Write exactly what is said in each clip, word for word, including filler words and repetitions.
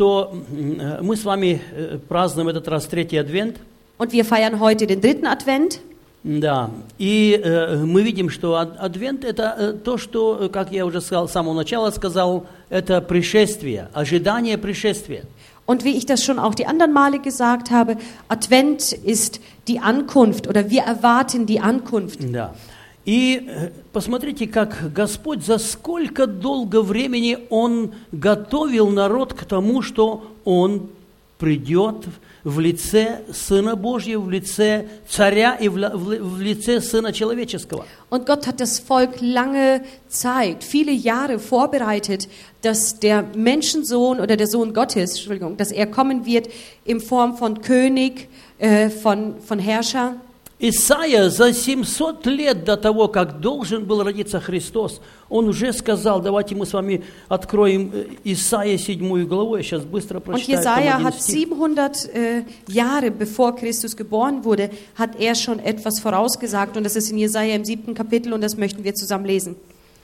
что мы с вами празднуем этот раз третий Адвент. Und wir feiern heute den dritten Advent. Да, и э, мы видим, что Адвент это э, то, что, как я уже сказал, с самого начала сказал, это пришествие, ожидание пришествия. Und wie ich das schon auch die anderen Male gesagt habe, Advent ist die Ankunft oder wir erwarten die Ankunft. Да. И э, посмотрите, как Господь за сколько долго времени Он готовил народ к тому, что Он придет в лице Сына Божьего, в лице Царя и в, в, в лице Сына Человеческого. Und Gott hat das Volk lange Zeit, viele Jahre vorbereitet, dass der Menschensohn oder der Sohn Gottes, Entschuldigung, dass er kommen wird in Form von König, äh, von, von Herrscher. Исайя за семьсот лет до того, как должен был родиться Христос, он уже сказал, давайте мы с вами откроем Исайя седьмую главу, я сейчас быстро прочитаю. Und Jesaja hat siebenhundert äh, Jahre bevor Christus geboren wurde, hat er schon etwas vorausgesagt und das ist in Jesaja im siebten Kapitel und das möchten wir zusammen lesen.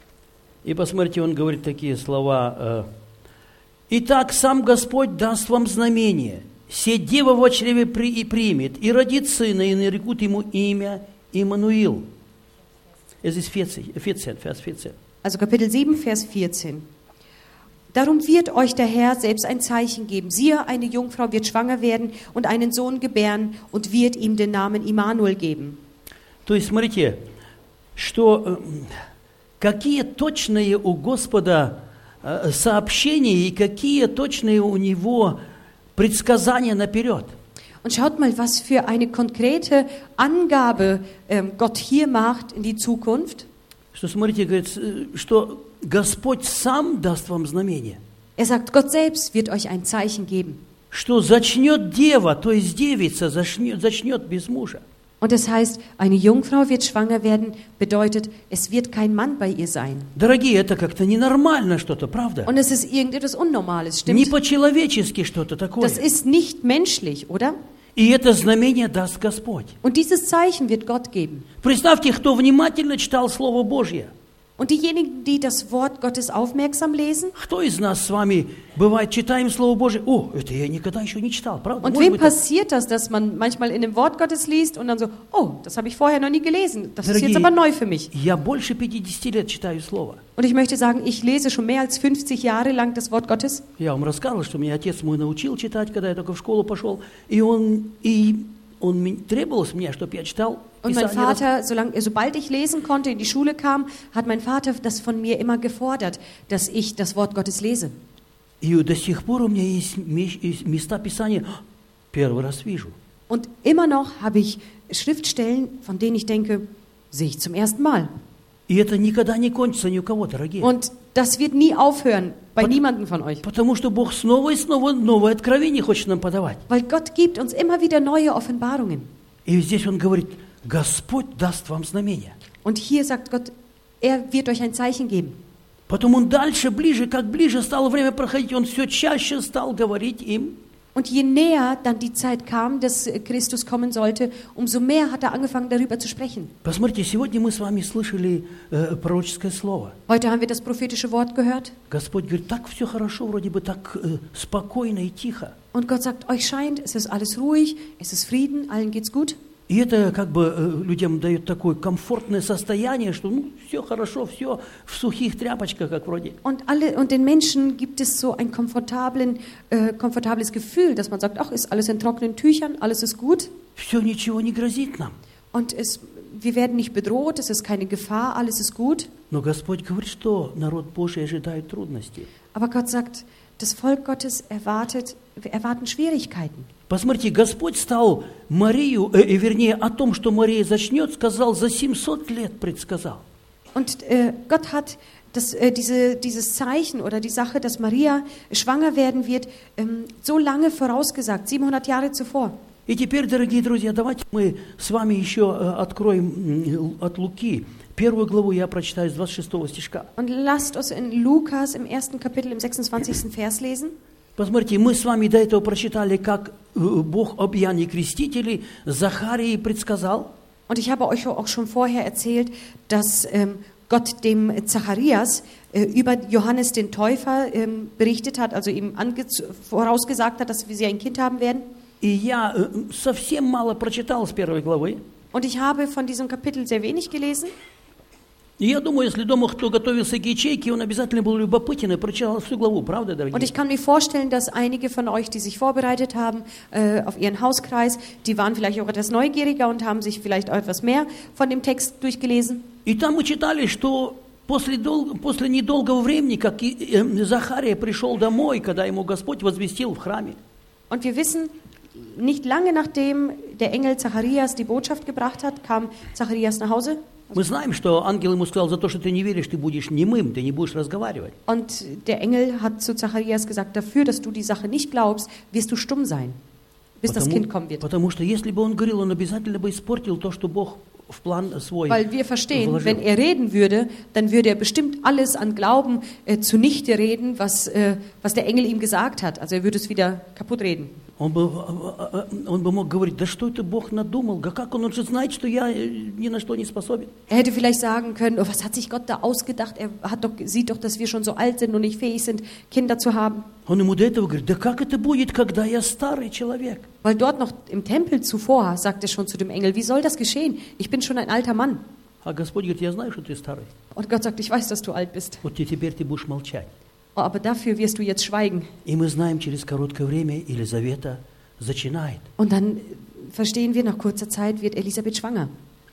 И посмотрите, он говорит такие слова. «Итак, сам Господь даст вам знамение. Се дева во чреве при, и примет, и родит сына, и нарекут ему имя Иммануил». Es ist vierzehn, vierzehn, Vers vierzehn. Also Kapitel sieben, Vers vierzehn. Darum wird euch der Herr selbst ein Zeichen geben. Siehe, eine Jungfrau wird schwanger werden und einen Sohn gebären und wird ihm den Namen Immanuel geben. То есть, смотрите, что какие точные у Господа сообщения и какие точные у Него предсказания наперед. Und schaut mal, was für eine konkrete Angabe ähm, Gott hier macht in die Zukunft. Что, смотрите, говорит, что Господь сам даст вам знамение. Er sagt, Gott selbst wird euch ein Zeichen geben. Что зачнет дева, то есть девица, зачнет, зачнет без мужа. Und das heißt, eine Jungfrau wird schwanger werden, bedeutet, es wird kein Mann bei ihr sein. Дорогие, это как-то ненормально что-то, правда? Und es ist irgendetwas Unnormales, stimmt? Не по-человечески что-то такое. Das ist nicht menschlich, oder? И это знамение даст Господь. Und dieses Zeichen wird Gott geben. Представьте, кто внимательно читал Слово Божье. Und diejenigen, die das Wort Gottes aufmerksam lesen. Кто из нас с вами бывает читаем Слово Божье? О, это я никогда еще не читал, правда? Und wem passiert das, dass man manchmal in dem Wort Gottes liest und dann so, oh, das habe ich vorher noch nie gelesen. Das ist jetzt aber neu für mich. Я больше пятидесяти лет читаю Слово. Und ich möchte sagen, ich lese schon mehr als fünfzig Jahre lang das Wort Gottes. Я вам рассказывал, что меня отец мой научил читать, когда я только в школу пошел, и он и он требовалось мне, чтобы я читал. Und mein Vater, solange, sobald ich lesen konnte, in die Schule kam, hat mein Vater das von mir immer gefordert, dass ich das Wort Gottes lese. И до сих пор у меня есть места Писания, первый раз вижу. Und immer noch habe ich Schriftstellen, von denen ich denke, sehe ich zum ersten Mal. И это никогда не кончится ни у кого, дорогие. Und das wird nie aufhören bei Pot- niemandem von euch. Потому что Бог снова и снова новое откровение хочет нам подавать. Weil Gott gibt uns immer wieder neue Offenbarungen. И здесь Он говорит, Господь даст вам знамение. Und hier sagt Gott, er wird euch ein Zeichen geben. Потом Он дальше, ближе, как ближе стало время проходить, Он все чаще стал говорить им. Und je näher dann die Zeit kam, dass Christus kommen sollte, umso mehr hat er angefangen, darüber zu sprechen. Посмотрите, сегодня мы с вами слышали э, пророческое слово. Heute haben wir das prophetische Wort gehört. Господь говорит, так все хорошо, вроде бы так э, спокойно и тихо. Und Gott sagt, euch scheint, es ist alles ruhig, es ist Frieden, allen geht's gut. И это как бы э, людям дает такое комфортное состояние, что ну, все хорошо, все в сухих тряпочках, как вроде. Und, alle, und den Menschen gibt es so ein komfortablen, äh, komfortables Gefühl, dass man sagt, ach, ist alles in trockenen Tüchern, alles ist gut. Все ничего не грозит нам. Und es, wir werden nicht bedroht, es ist keine Gefahr, alles ist gut. Но Господь говорит, что народ Божий ожидает трудностей. Aber Gott sagt, das Volk Gottes erwartet, wir erwarten Schwierigkeiten. Посмотрите, Господь стал Марию, э, вернее, о том, что Мария зачнет, сказал, за семьсот лет предсказал. Und äh, Gott hat das, äh, diese, dieses Zeichen oder die Sache, dass Maria schwanger werden wird, ähm, so lange vorausgesagt, siebenhundert Jahre zuvor. И теперь, дорогие друзья, давайте мы с вами еще откроем от Луки. Первую главу я прочитаю с двадцать шестого стишка. Und lasst uns in Lukas im ersten Kapitel im sechsundzwanzigsten Vers lesen. Посмотрите, мы с вами до этого прочитали, как Бог об Иоанне Крестителе Захарии предсказал. Und ich habe euch auch schon vorher erzählt, dass ähm, Gott dem Zacharias äh, über Johannes den Täufer ähm, berichtet hat, also ihm ange- vorausgesagt hat, dass sie ein Kind haben werden. И я э, совсем мало прочитал с первой главы. Und ich habe von diesem Kapitel sehr wenig gelesen. И я думаю, если дома кто готовился к ячейке, он обязательно был любопытен и прочитал всю главу, правда, дорогие? Und ich kann mir vorstellen, dass einige von euch, die sich vorbereitet haben äh, auf ihren Hauskreis, die waren vielleicht auch etwas neugieriger und haben sich vielleicht auch etwas mehr von dem Text durchgelesen. И там мы читали, что после, дол... после недолгого времени, как и, э, Захария пришел домой, когда ему Господь возвестил в храме. Und wir wissen, nicht lange nachdem der Engel Zacharias die Botschaft gebracht hat, kam Zacharias nach Hause. Мы знаем, что ангел ему сказал, за то, что ты не веришь, ты будешь немым, ты не будешь разговаривать. Und der Engel hat zu Zacharias gesagt, dafür, dass du die Sache nicht glaubst, wirst du stumm sein, bis das Kind kommen wird. Потому что если бы он говорил, он обязательно бы испортил то, что Бог в план свой Weil wir verstehen, вложил. wenn er reden würde, dann würde er bestimmt alles an Glauben äh, zunichte reden, was, äh, was der Engel ihm gesagt hat. Also er würde es wieder kaputt reden. Он бы, он бы мог говорить, да что это Бог надумал, да как он, он же знает, что я ни на что не способен. Er hätte vielleicht sagen können, oh, was hat sich Gott da ausgedacht? Er hat doch, sieht doch, dass wir schon so alt sind und nicht fähig sind, Kinder zu haben. Он ему до этого говорит, да как это будет, когда я старый человек? Weil dort noch im Tempel zuvor sagt er schon zu dem Engel, wie soll das geschehen? Ich bin schon ein alter Mann. А Господь говорит, я знаю, что ты старый. Und Gott sagt, ich weiß, dass du alt bist. Вот теперь ты будешь молчать. Oh, aber dafür wirst du jetzt schweigen. И мы знаем, через короткое время Елизавета зачинает. Und dann verstehen wir, nach kurzer Zeit wird Elisabeth schwanger.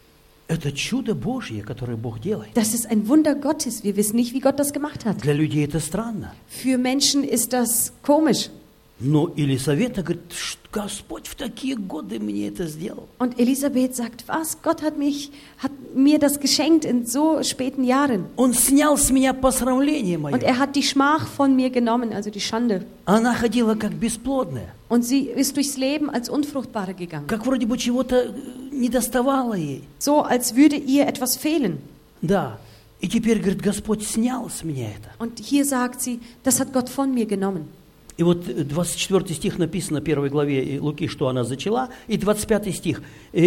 Это чудо Божье, которое Бог делает. Das ist ein Wunder Gottes. Wir wissen nicht, wie Gott das gemacht hat. Для людей это странно. Für Menschen ist das komisch. Но Елизавета говорит, Господь в такие годы мне это сделал. Und Elisabeth sagt, was? Gott hat mich, hat mir das geschenkt in so späten Jahren. Он снял с меня посрамление Und мое. er hat die Schmach von mir genommen, also die Schande. Она ходила как бесплодная. Und sie ist durchs Leben als Unfruchtbare gegangen. Как вроде бы чего-то не доставало ей. So, als würde ihr etwas fehlen. Да. И теперь, говорит, Господь снял с меня это. Und hier sagt sie, das hat Gott von mir genommen. И вот двадцать четвёртый стих написано в первой главе Луки, что она зачала, и двадцать пятый стих.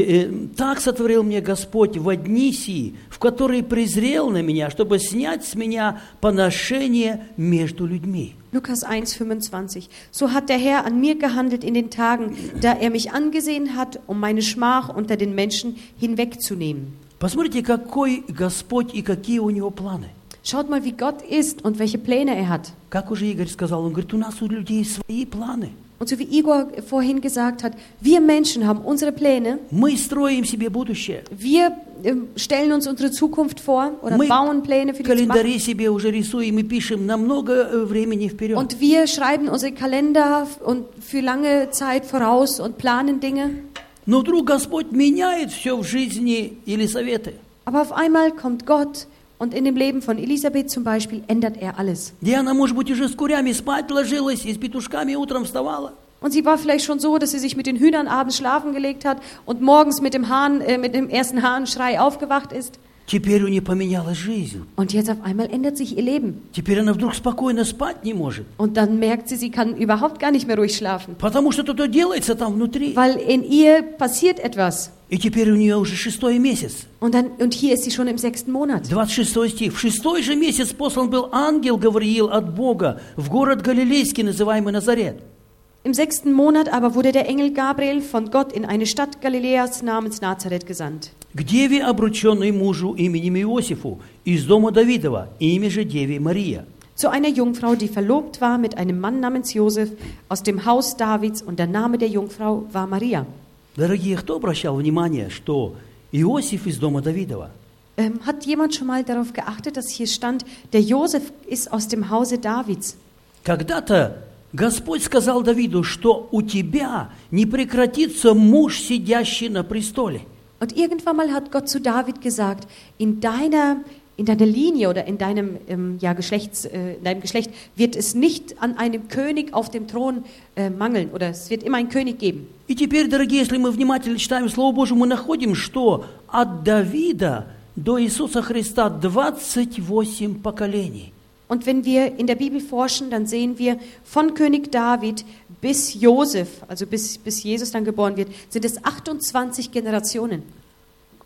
«Так сотворил мне Господь во дни сии, в которые презрел на меня, чтобы снять с меня поношение между людьми». Lukas eins, fünfundzwanzig. So hat der Herr an mir gehandelt in den Tagen, da er mich angesehen hat, um meine Schmach unter den Menschen hinwegzunehmen. Посмотрите, какой Господь и какие у Него планы. Schaut mal, wie Gott ist und welche Pläne er hat. Как уже Игорь сказал, он говорит, у нас у людей свои планы. Und so wie Igor vorhin gesagt hat, wir Menschen haben unsere Pläne. Мы строим себе будущее. Wir äh, stellen uns unsere Zukunft vor oder Мы bauen Pläne für die Zukunft. календари себе уже рисуем и пишем на много времени вперед. Und wir schreiben unsere Kalender und für lange Zeit voraus und planen Dinge. Но вдруг Господь меняет все в жизни Елисаветы. Aber auf einmal kommt Gott und in dem Leben von Elisabeth zum Beispiel ändert er alles. Где она, может быть, уже с курями спать ложилась и с петушками утром вставала. Und sie war vielleicht schon so, dass sie sich mit den Hühnern abends schlafen gelegt hat und morgens mit dem Hahn, äh, mit dem ersten Hahnschrei aufgewacht ist. Теперь у нее поменялась жизнь. Und jetzt auf einmal ändert sich ihr Leben. Теперь она вдруг спокойно спать не может. Und dann merkt sie, sie kann überhaupt gar nicht mehr ruhig schlafen. Потому что что-то делается там внутри. Weil in ihr passiert etwas. И теперь у нее уже шестой месяц. Und, dann, und hier ist sie schon im sechsten Monat. двадцать шестой стих. В шестой же месяц послан был ангел Гавриил от Бога в город Галилейский, называемый Назарет. Im sechsten Monat aber wurde der Engel Gabriel von Gott in eine Stadt Galiläas namens Nazareth gesandt. К деве, обрученной мужу именем Иосифу, из дома Давидова, имя же деве Мария. Zu einer Jungfrau, die verlobt war mit einem Mann namens Josef aus dem Haus Davids, und der Name der Jungfrau war Maria. Дорогие, кто обращал внимание, что Иосиф из дома Давидова? Ähm, hat jemand schon mal darauf geachtet, dass hier stand, der Josef ist aus dem Hause Davids? Когда-то Господь сказал Давиду, что у тебя не прекратится муж, сидящий на престоле. Und irgendwann mal hat Gott zu David gesagt, in deiner, in deiner Linie oder in deinem, ähm, ja, Geschlechts, äh, in deinem Geschlecht wird es nicht an einem König auf dem Thron äh, mangeln oder es wird immer einen König geben. И теперь, дорогие, если мы внимательно читаем Слово Божие, мы находим, что от Давида до Иисуса Христа двадцать восемь поколений. Und wenn wir in der Bibel forschen, dann sehen wir, von König David bis Josef, also bis, bis Jesus dann geboren wird, sind es achtundzwanzig Generationen.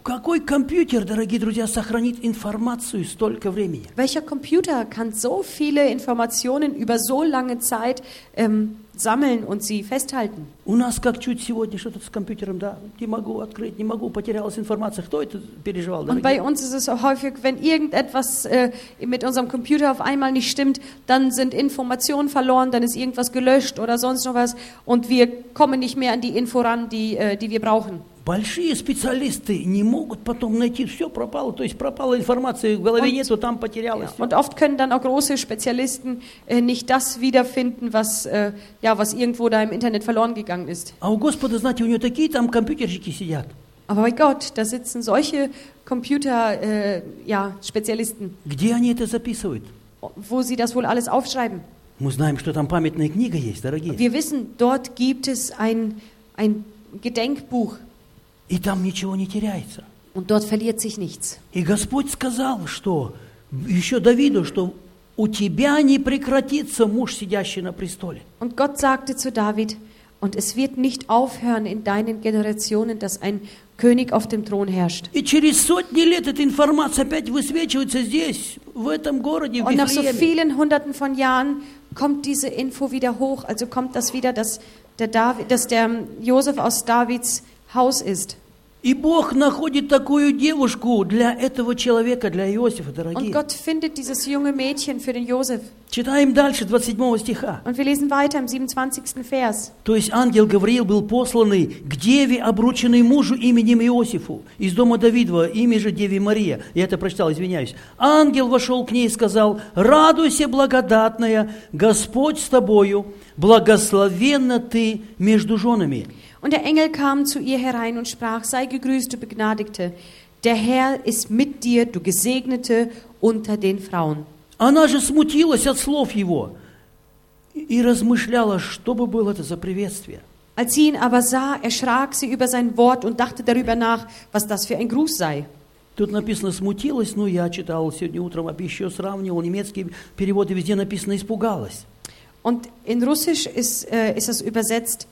Какой компьютер, дорогие друзья, сохранит информацию столько времени? Welcher Computer kann so viele Informationen über so lange Zeit ähm, sammeln und sie festhalten? У нас как чуть сегодня что-то с компьютером, да, не могу открыть, не могу, потерялась информация. Кто это переживал, Und дорогие? bei uns ist es so häufig, wenn irgendetwas äh, mit unserem Computer auf einmal nicht stimmt, dann sind Informationen verloren, dann ist irgendwas gelöscht oder sonst noch was und wir kommen nicht mehr an die Info ran, die, äh, die wir brauchen. Большие специалисты не могут потом найти, все пропало, то есть пропала информация, в голове Und- нету, там потерялась. Und oft können dann auch große Spezialisten äh, nicht das wiederfinden, was, äh, ja, was irgendwo da im Internet verloren gegangen ist. А у Господа, знаете, у него такие там компьютерщики сидят. Aber bei Gott, da sitzen solche Computer, äh, ja, Spezialisten, Где они это записывают? wo sie das wohl alles aufschreiben. Мы знаем, что там памятная книга есть, дорогие. Wir wissen, dort gibt es ein, ein Gedenkbuch И там ничего не теряется. und dort verliert sich nichts. И Господь сказал, что еще Давиду, что у тебя не прекратится муж, сидящий на престоле. Und Gott sagte zu David, und es wird nicht aufhören in deinen Generationen, dass ein König auf dem Thron herrscht. И через сотни лет эта информация опять высвечивается здесь, в этом городе, в Und nach so Вифлееме. vielen Hunderten von Jahren kommt diese Info wieder hoch, also kommt das wieder, dass der, David, dass der Josef aus Davids Haus ist. И Бог находит такую девушку для этого человека, для Иосифа, Und дорогие. Gott findet dieses junge Mädchen für den Josef. Читаем дальше, двадцать седьмого стиха. Und wir lesen weiter im siebenundzwanzigsten Vers. То есть ангел Гавриил был посланный к деве, обрученной мужу именем Иосифу, из дома Давидова, имя же Деве Мария. Я это прочитал, извиняюсь. Ангел вошел к ней и сказал: «Радуйся, благодатная, Господь с тобою, благословенна ты между женами». Und der Engel kam zu ihr herein und sprach, sei gegrüßt, du Begnadigte. Der Herr ist mit dir, du Gesegnete unter den Frauen. Она же смутилась от слов его и размышляла, что бы было это за приветствие. Als sie ihn aber sah, erschrak sie über sein Wort und dachte darüber nach, was das für ein Gruß sei. Тут написано «смутилась», ну я читал сегодня утром, еще сравнивал, немецкие переводы, везде написано «испугалась». Und in Russisch ist, äh, ist das übersetzt,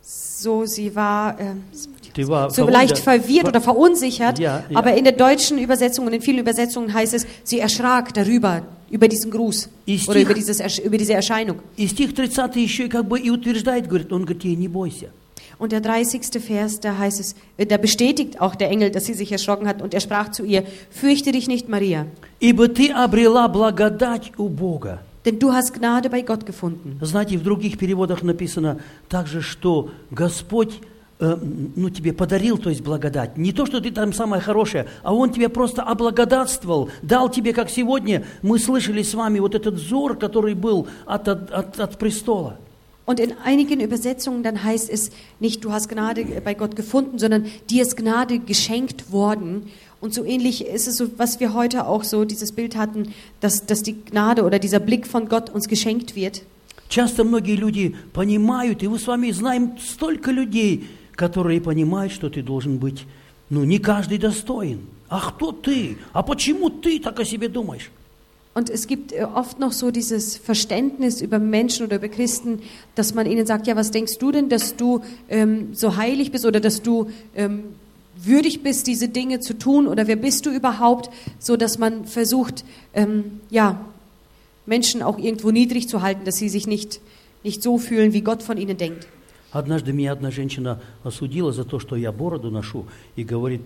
so sie war äh, Ты war so leicht verwirrt oder verunsichert, Ja, ja. aber in der deutschen Übersetzung und in vielen Übersetzungen heißt es, sie erschrak darüber, über diesen Gruß Ist oder die- über, dieses, Ersch- über diese Erscheinung. И стих тридцатый еще и как бы и утверждает, говорит, он говорит ей, не бойся. Und der dreißigste Vers, da heißt es, äh, da bestätigt auch der Engel, dass sie sich erschrocken hat und er sprach zu ihr, fürchte dich nicht, Maria, Ибо ты обрела благодать у Бога. denn du hast Gnade bei Gott gefunden. Знаете, в других переводах написано также, что Господь э, ну, тебе подарил, то есть благодать. Не то, что ты там самое хорошее, а Он тебя просто облагодатствовал, дал тебе, как сегодня мы слышали с вами, вот этот взор, который был от, от, от, от престола. Und in einigen Übersetzungen dann heißt es nicht, du hast Gnade bei Gott gefunden, sondern dir ist Gnade geschenkt worden. Und so ähnlich ist es so, was wir heute auch so dieses Bild hatten, dass, dass die Gnade oder dieser Blick von Gott uns geschenkt wird. Часто многие люди понимают, и мы с вами знаем столько людей, которые понимают, что ты должен быть, ну, не каждый достоин. А кто ты? А почему ты так о себе думаешь? Und es gibt äh, oft noch so dieses Verständnis über Menschen oder über Christen, dass man ihnen sagt, ja, was denkst du denn, dass du ähm, so heilig bist oder dass du ähm, würdig bist, diese Dinge zu tun oder wer bist du überhaupt, so dass man versucht, ähm, ja, Menschen auch irgendwo niedrig zu halten, dass sie sich nicht, nicht so fühlen, wie Gott von ihnen denkt. Однажды меня одна женщина осудила за то, что я бороду ношу, и говорит,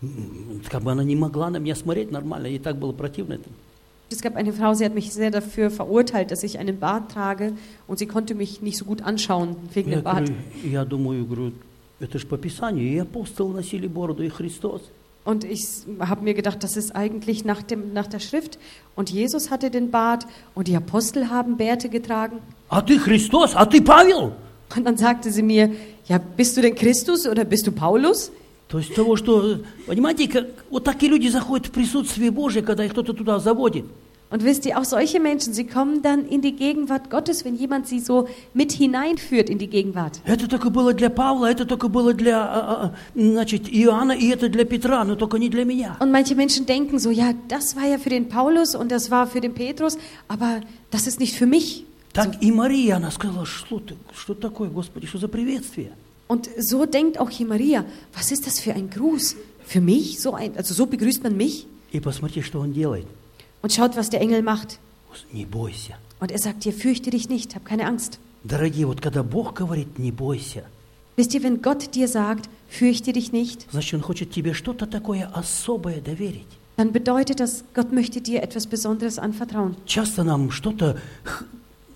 м, как бы она не могла на меня смотреть нормально, ей так было противно это. Es gab eine Frau, sie hat mich sehr dafür verurteilt, dass ich einen Bart trage und sie konnte mich nicht so gut anschauen wegen Я, dem Bart. говорю, я думаю, говорю, это же по Писанию, и апостолы носили бороду, и Христос. Und ich habe mir gedacht, das ist eigentlich nach, dem, nach der Schrift. Und Jesus hatte den Bart und die Apostel haben Bärte getragen. А ты Христос, а ты Павел? Und dann sagte sie mir, ja, bist du denn Christus oder bist du Paulus? То есть того, что, понимаете, как, вот такие люди заходят в присутствие Божие, когда их кто-то туда заводит. Und wisst ihr, auch solche Menschen, sie kommen dann in die Gegenwart Gottes, wenn jemand sie so mit hineinführt in die Gegenwart. Это только было для Павла, это только было для, а, а, значит, Иоанна, и это для Петра, но только не для меня. Und manche Menschen denken so, ja, das war ja für den Paulus und das war für den Petrus, aber das ist nicht für mich. Так и Мария, она сказала, что ты, что такое, Господи, что за приветствие? Und so denkt auch hier Maria, was ist das für ein Gruß? Für mich? So ein, also so begrüßt man mich? И посмотри, что он делает. Und schaut, was der Engel macht. Не бойся. Und er sagt dir, fürchte dich nicht, hab keine Angst. Дорогие, вот когда Бог говорит «не бойся», Wisst ihr, wenn Gott dir sagt, fürchte dich nicht, значит, Он хочет тебе что-то такое особое доверить. dann bedeutet das, Gott möchte dir etwas Besonderes anvertrauen. Часто нам что-то х-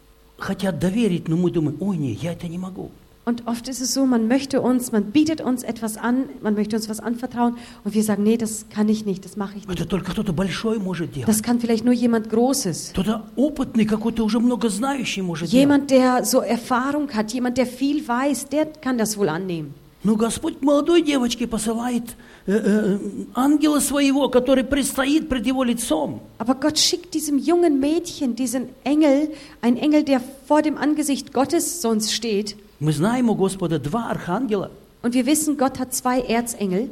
хотят доверить, но мы думаем, ой, не, я это не могу. Und oft ist es so, man möchte uns, man bietet uns etwas an, man möchte uns was anvertrauen und wir sagen, nee, das kann ich nicht, das mache ich Это nicht. только кто-то большой может делать. Das kann vielleicht nur jemand Großes. Кто-то опытный, какой-то уже много знающий может делать. Jemand, der so Erfahrung hat, jemand, der viel weiß, der kann das wohl annehmen. Но Господь к молодой девочке посылает э, э, ангела своего, который предстоит пред его лицом. Aber Gott schickt diesem jungen Mädchen, diesen Engel, ein Engel, der vor dem Angesicht Gottes sonst steht. Мы знаем у Господа два архангела. Und wir wissen, Gott hat zwei Erzengel.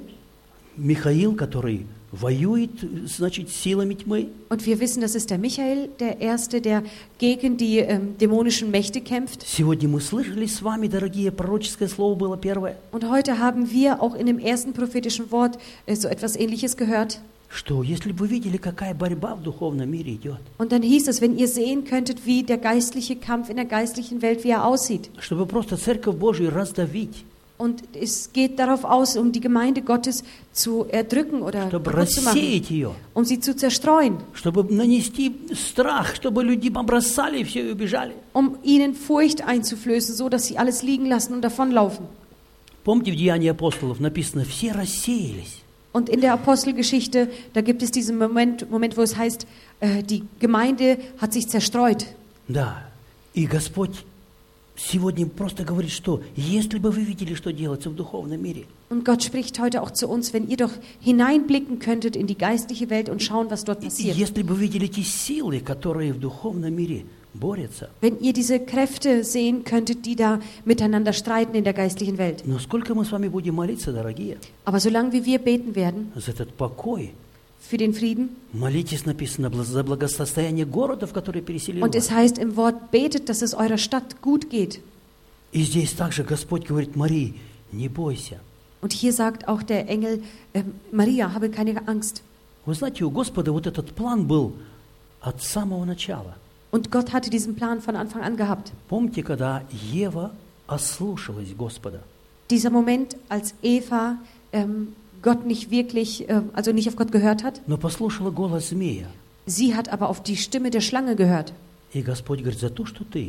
Михаил, который воюет, значит, с силами тьмы. Und wir wissen, das ist der Michael, der Erste, der gegen die ähm, dämonischen Mächte kämpft. Сегодня мы слышали с вами, дорогие, пророческое слово было первое, Und heute haben wir auch in dem ersten prophetischen Wort äh, so etwas Ähnliches gehört. что если бы вы видели, какая борьба в духовном мире идет, Und dann hieß es, wenn ihr sehen könntet, wie der geistliche Kampf in der geistlichen Welt, wie er aussieht. чтобы просто Церковь Божию раздавить, Und es geht darauf aus, um die Gemeinde Gottes zu erdrücken oder чтобы kaputt zu machen, рассеять ее, um sie zu zerstreuen, чтобы нанести страх, чтобы люди побросали все и убежали. um ihnen Furcht einzuflößen, so dass sie alles liegen lassen und davonlaufen. Помните, в Деянии апостолов написано, все рассеялись. Und in der Apostelgeschichte, da gibt es diesen Moment, Moment wo es heißt, äh, die Gemeinde hat sich zerstreut. Да, и Господь сегодня просто говорит, что если бы вы видели, что делается в духовном мире, Und Gott spricht heute auch zu uns, wenn ihr doch hineinblicken könntet in die geistliche Welt und schauen, was dort и passiert. если бы вы видели те силы, которые в духовном мире борются, Wenn ihr diese Kräfte sehen könntet, die da miteinander streiten in der geistlichen Welt. но сколько мы с вами будем молиться, дорогие, Aber solange wie wir beten werden за этот покой, für den Frieden, молитесь, написано, бла- за благосостояние города, в который переселил und es вас. heißt im Wort, betet, dass es eurer Stadt gut geht. И здесь также Господь говорит, Марии, не бойся. Und hier sagt auch der Engel, äh, Maria, habe keine Angst. Вы знаете, у Господа вот этот план был от самого начала. Und Gott hatte diesen Plan von Anfang an gehabt. Помните, когда Ева ослушалась Господа? Dieser Moment, als Eva ähm, Gott nicht wirklich, äh, also nicht auf Gott gehört hat, Но послушала голос змея. sie hat aber auf die Stimme der Schlange gehört. И Господь говорит, за то, что ты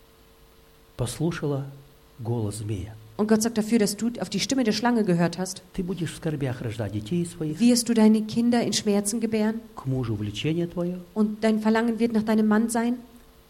послушала голос змея, Und Gott sagt dafür, dass du auf die Stimme der Schlange gehört hast, ты будешь в скорбях рождать детей своих, wirst du deine Kinder in Schmerzen gebären к мужу влечение твое. und dein Verlangen wird nach deinem Mann sein.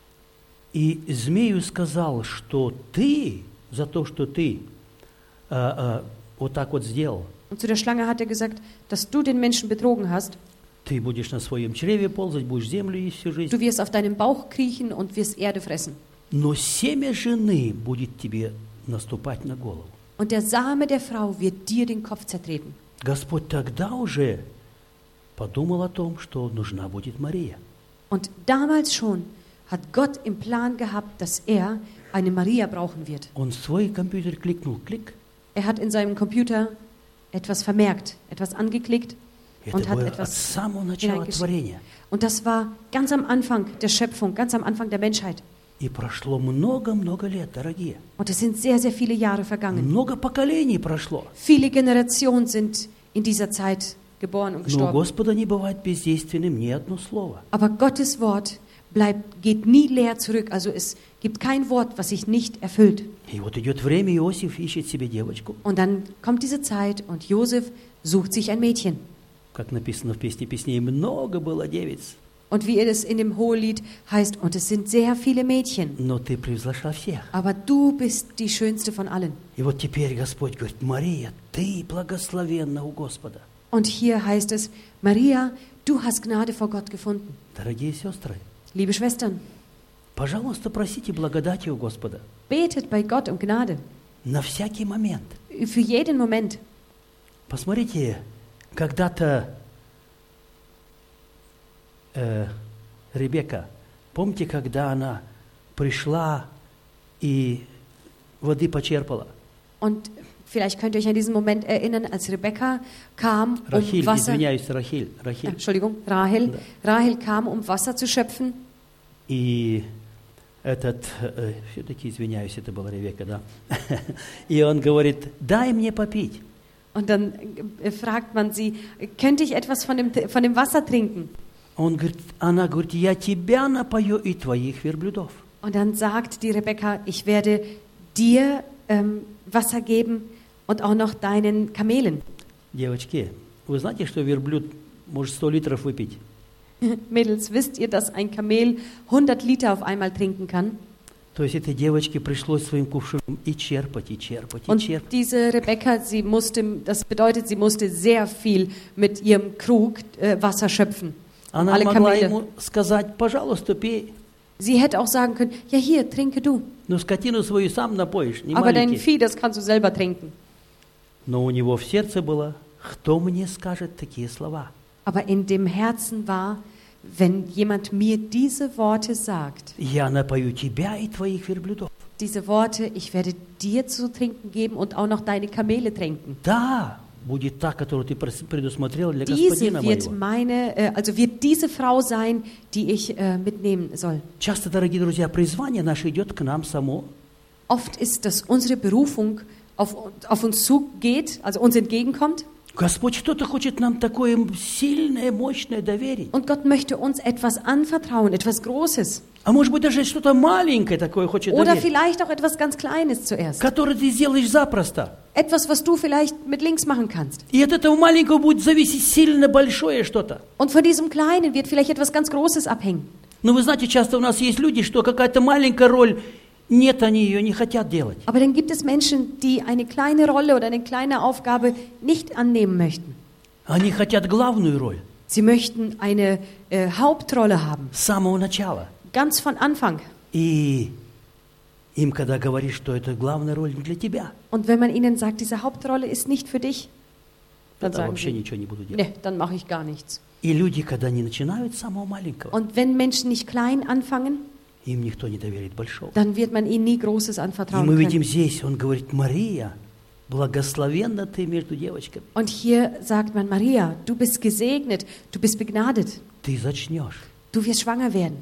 И змею сказал, что ты, за то, что ты а, а, вот так вот сделал, Und zu der Schlange hat er gesagt, dass du den Menschen betrogen hast. ты будешь на своем чреве ползать, будешь землю есть всю жизнь, Du wirst auf deinem Bauch kriechen und wirst Erde fressen. но семя жены будет тебе наступать на голову. Und der Same der Frau wird dir den Kopf zertreten. Господь тогда уже подумал о том, что нужна будет Мария. Und damals schon hat Gott im Plan gehabt, dass er eine Maria brauchen wird. Он в свой компьютер кликнул, клик. Er hat in seinem Computer etwas vermerkt, etwas angeklickt Это und hat было от etwas самого начала hineingeschrieben. творения. Und das war ganz am Anfang der Schöpfung, ganz am Anfang der Menschheit. И прошло много-много лет, дорогие. Und es sind sehr, sehr viele Jahre vergangen. Много поколений прошло. Viele Generationen sind in dieser Zeit geboren und Но у gestorben. Господа не бывает бездейственным ни одно слово. Aber Gottes Wort bleibt, geht nie leer zurück. Also es gibt kein Wort, was sich nicht erfüllt. И вот идет время, Иосиф ищет себе девочку. Und dann kommt diese Zeit und Josef sucht sich ein Mädchen. Как написано в песне песней, много было девиц, Und wie es in dem Hohelied heißt, und es sind sehr viele Mädchen. но ты превзошла всех. Aber du bist die schönste von allen. И вот теперь Господь говорит, Мария, ты благословенна у Господа. Und hier heißt es, Maria, du hast Gnade vor Gott gefunden. Дорогие сестры, Liebe Schwestern, пожалуйста, просите благодати у Господа betet bei Gott um Gnade. на всякий момент. Für jeden Moment. Посмотрите, когда-то э, Ребекка, помните, когда она пришла и воды почерпала? Und vielleicht könnt ihr euch an diesen Moment erinnern, als Rebekka kam, um Рахиль, Wasser... извиняюсь, Рахиль, Ja, Рахиль. Entschuldigung, Rahel. Rahel kam, um Wasser zu schöpfen. И этот, э, все-таки извиняюсь, это была Ревекка, да. И он говорит, дай мне попить. Und dann äh, fragt man sie, könnte ich etwas von dem, von dem Wasser trinken? Он говорит, она говорит, я тебя напою и твоих верблюдов. Und dann sagt die Rebekka, ich werde dir ähm, Wasser geben und auch noch deinen Kamelen. Девочки, вы знаете, что верблюд может сто литров выпить? Mädels, wisst ihr, dass ein Kamel hundert Liter auf einmal trinken kann? То есть этой девочке пришлось своим кувшином и черпать, и черпать, и Und черпать. diese Rebekka, sie musste, das bedeutet, sie musste sehr viel mit ihrem Krug äh, Wasser schöpfen. Она Alle могла Kamele. ему сказать, пожалуйста, пей, Sie hätte auch sagen können, ja hier, trinke du. но скотину свою сам напоишь, не Aber dein маленький. Vieh, das kannst du selber trinken. Но у него в сердце было, кто мне скажет такие слова? Aber in dem Herzen war, wenn jemand mir diese Worte sagt, Я напою тебя и твоих верблюдов. diese Worte, ich werde dir zu trinken geben und auch noch deine Kamele tränken. Да, будет та, которую ты прос- предусмотрел для Diese господина wird моего. meine, äh, also wird diese Frau sein, die ich äh, mitnehmen soll. Часто, дорогие друзья, призвание наше идет к нам само. Oft ist, dass unsere Berufung auf, auf uns zugeht, also uns entgegenkommt. Господь что-то хочет нам такое сильное, мощное доверить. Und Gott möchte uns etwas anvertrauen, etwas Großes. А может быть, даже что-то маленькое такое хочет Oder доверить, vielleicht auch etwas ganz Kleines zuerst. которое ты сделаешь запросто. Etwas, was du vielleicht mit links machen kannst. И от этого маленького будет зависеть сильно большое что-то. Und von diesem Kleinen wird vielleicht etwas ganz Großes abhängen. Но вы знаете, часто у нас есть люди, что какая-то маленькая роль, нет, они ее не хотят делать. Aber dann gibt es Menschen, die eine kleine Rolle oder eine kleine Aufgabe nicht annehmen möchten. Они хотят главную роль Sie möchten eine äh, Hauptrolle haben, с самого начала. ganz von Anfang. И им, когда говоришь, что это главная роль не для тебя, Und wenn man ihnen sagt, diese Hauptrolle ist nicht für dich, dann тогда sagen вообще sie, ничего не буду делать. ne, dann mache ich gar nichts. И люди, когда не начинают с самого маленького, Und wenn Menschen nicht klein anfangen, им никто не доверит большого. dann wird man ihnen nie Großes И anvertrauen мы видим können. здесь, он говорит, Мария, благословенна ты между девочками. Und hier sagt man, Maria, du bist gesegnet, du bist begnadet, Ты зачнешь du wirst schwanger werden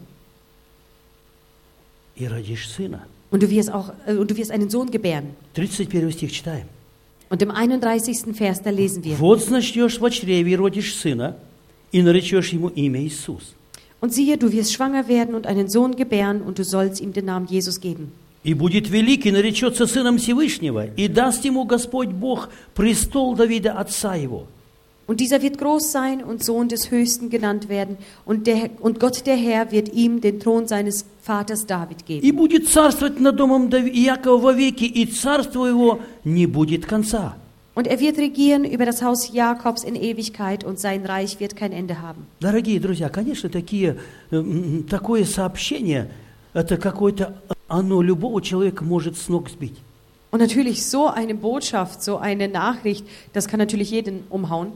и родишь сына. und du wirst auch, äh, und du wirst einen Sohn gebären. тридцать первый стих читаем. Und im einunddreißigsten Vers, da lesen wir, Вот начнешь в чреве и родишь сына, и наречешь ему имя Иисус. und siehe, du wirst schwanger werden und einen Sohn gebären und du sollst ihm den Namen Jesus geben. И будет велик, и наречется сыном Всевышнего, и даст ему Господь Бог престол Давида, отца его. Und dieser wird groß sein und Sohn des Höchsten genannt werden. Und, der, und Gott, der Herr, wird ihm den Thron seines Vaters David geben. И будет царствовать над домом Дави- Иакова вовеки, и царство его не будет конца. Und er wird regieren über das Haus Jakobs in Ewigkeit und sein Reich wird kein Ende haben. Дорогие друзья, конечно, такие, э, м, такое сообщение, это какое-то, оно любого человека может с ног сбить. Und natürlich so eine Botschaft, so eine Nachricht, das kann natürlich jeden umhauen.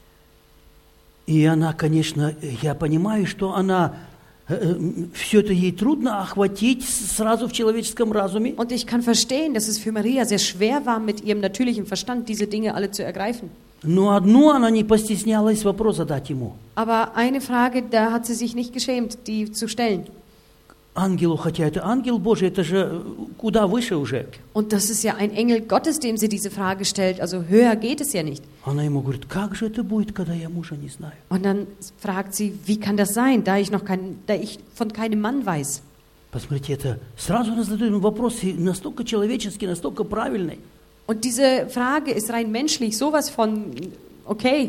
И она, конечно, я понимаю, что она, все это ей трудно охватить сразу в человеческом разуме. Und ich kann verstehen, dass es für Maria sehr schwer war, mit ihrem natürlichen Verstand diese Dinge alle zu ergreifen. Но одну она не постеснялась вопрос задать ему. Aber eine Frage, da hat sie sich nicht geschämt, die zu stellen. Ангелу, хотя это ангел Божий, это же куда выше уже. Und das ist ja ein Engel Gottes, dem sie diese Frage stellt. Also höher geht es ja nicht. Она ему говорит, как же это будет, когда я мужа не знаю? Und dann fragt sie, wie kann das sein, da ich noch kein, da ich von keinem Mann weiß. Посмотрите, это сразу она задает ему вопрос и настолько человеческий, настолько правильный. Und diese Frage ist rein menschlich, sowas von okay.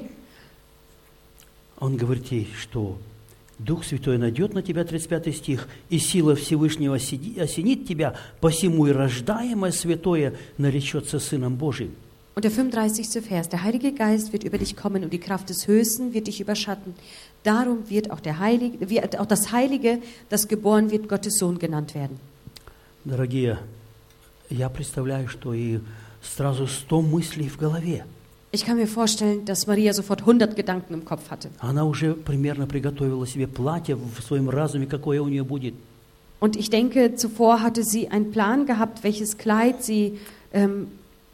Он говорит ей, что Дух Святой найдет на тебя, тридцать пятый стих, и сила Всевышнего осенит тебя, посему и рождаемое святое наречется Сыном Божиим. Und der fünfunddreißigste Vers, der Heilige Geist wird über dich kommen und die Kraft des Höchsten wird dich überschatten. Darum wird auch, der Heilige, wird auch das Heilige, das geboren wird, Gottes Sohn genannt werden. Дорогие, я представляю, что и сразу сто мыслей в голове. Ich kann mir vorstellen, dass Maria sofort hundert Gedanken im Kopf hatte. Она уже примерно приготовила себе платье в своем разуме, какое у нее будет. Und ich denke, zuvor hatte sie einen Plan gehabt, welches Kleid sie ähm,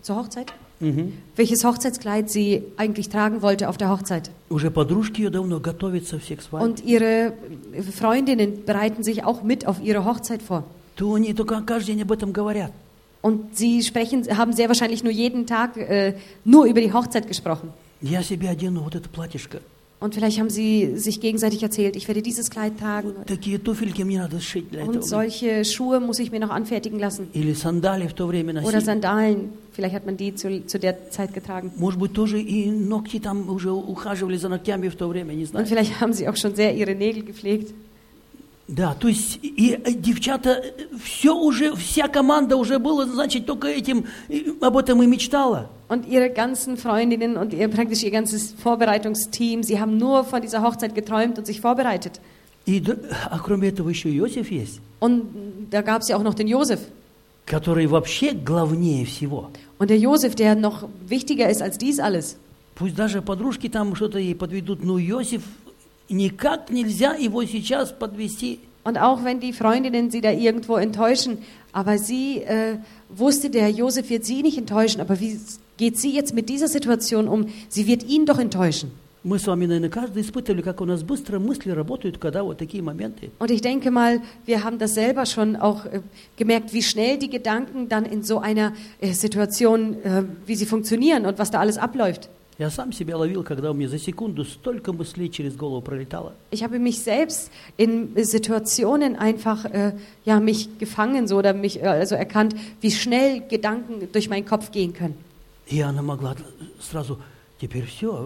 zur Hochzeit? Мгм. Welches Hochzeitskleid sie eigentlich tragen wollte auf der Hochzeit. Уже подружки ее давно готовятся все к свадьбе. Und ihre Freundinnen bereiten sich auch mit auf ihre Hochzeit vor. То они только каждый день об этом говорят. Und sie sprechen, haben sehr wahrscheinlich nur jeden Tag äh, nur über die Hochzeit gesprochen. Я себе одену вот это платьишко. Und vielleicht haben sie sich gegenseitig erzählt, ich werde dieses Kleid tragen. Такие туфельки мне надо сшить для Und этого. solche Schuhe muss ich mir noch anfertigen lassen. Или сандали в то время Oder носить. Sandalen, vielleicht hat man die zu, zu der Zeit getragen. Может быть, тоже и ногти там уже ухаживали за ногтями в то время, не знаю. Und vielleicht haben sie auch schon sehr ihre Nägel gepflegt. Да, то есть и э, девчата, все уже, вся команда уже была, значит, только этим, и об этом и мечтала. Und ihre ganzen Freundinnen und ihr, praktisch ihr ganzes Vorbereitungsteam, sie haben nur von dieser Hochzeit geträumt und sich vorbereitet. И, д- а кроме этого еще Иосиф есть, Und da gab es ja auch noch den Josef. который вообще главнее всего. Und der Josef, der noch wichtiger ist als dies alles. Пусть даже подружки там что-то ей подведут, но Иосиф никак нельзя его сейчас подвести. Und auch wenn die Freundinnen sie da irgendwo enttäuschen, aber sie äh, wusste, der Josef wird sie nicht enttäuschen, aber wie geht sie jetzt mit dieser Situation um? Sie wird ihn doch enttäuschen. Мы с вами, наверное, каждый испытывали, как у нас быстро мысли работают, когда вот такие моменты. Und ich denke mal, wir haben das selber schon auch äh, gemerkt, wie schnell die Gedanken dann in so einer äh, Situation, äh, wie sie funktionieren und was da alles abläuft. Я сам себя ловил, когда у меня за секунду столько мыслей через голову пролетало. Ich habe mich selbst in Situationen einfach äh, ja mich gefangen so oder mich äh, also erkannt, wie schnell Gedanken durch meinen Kopf gehen können. И она могла сразу, теперь все,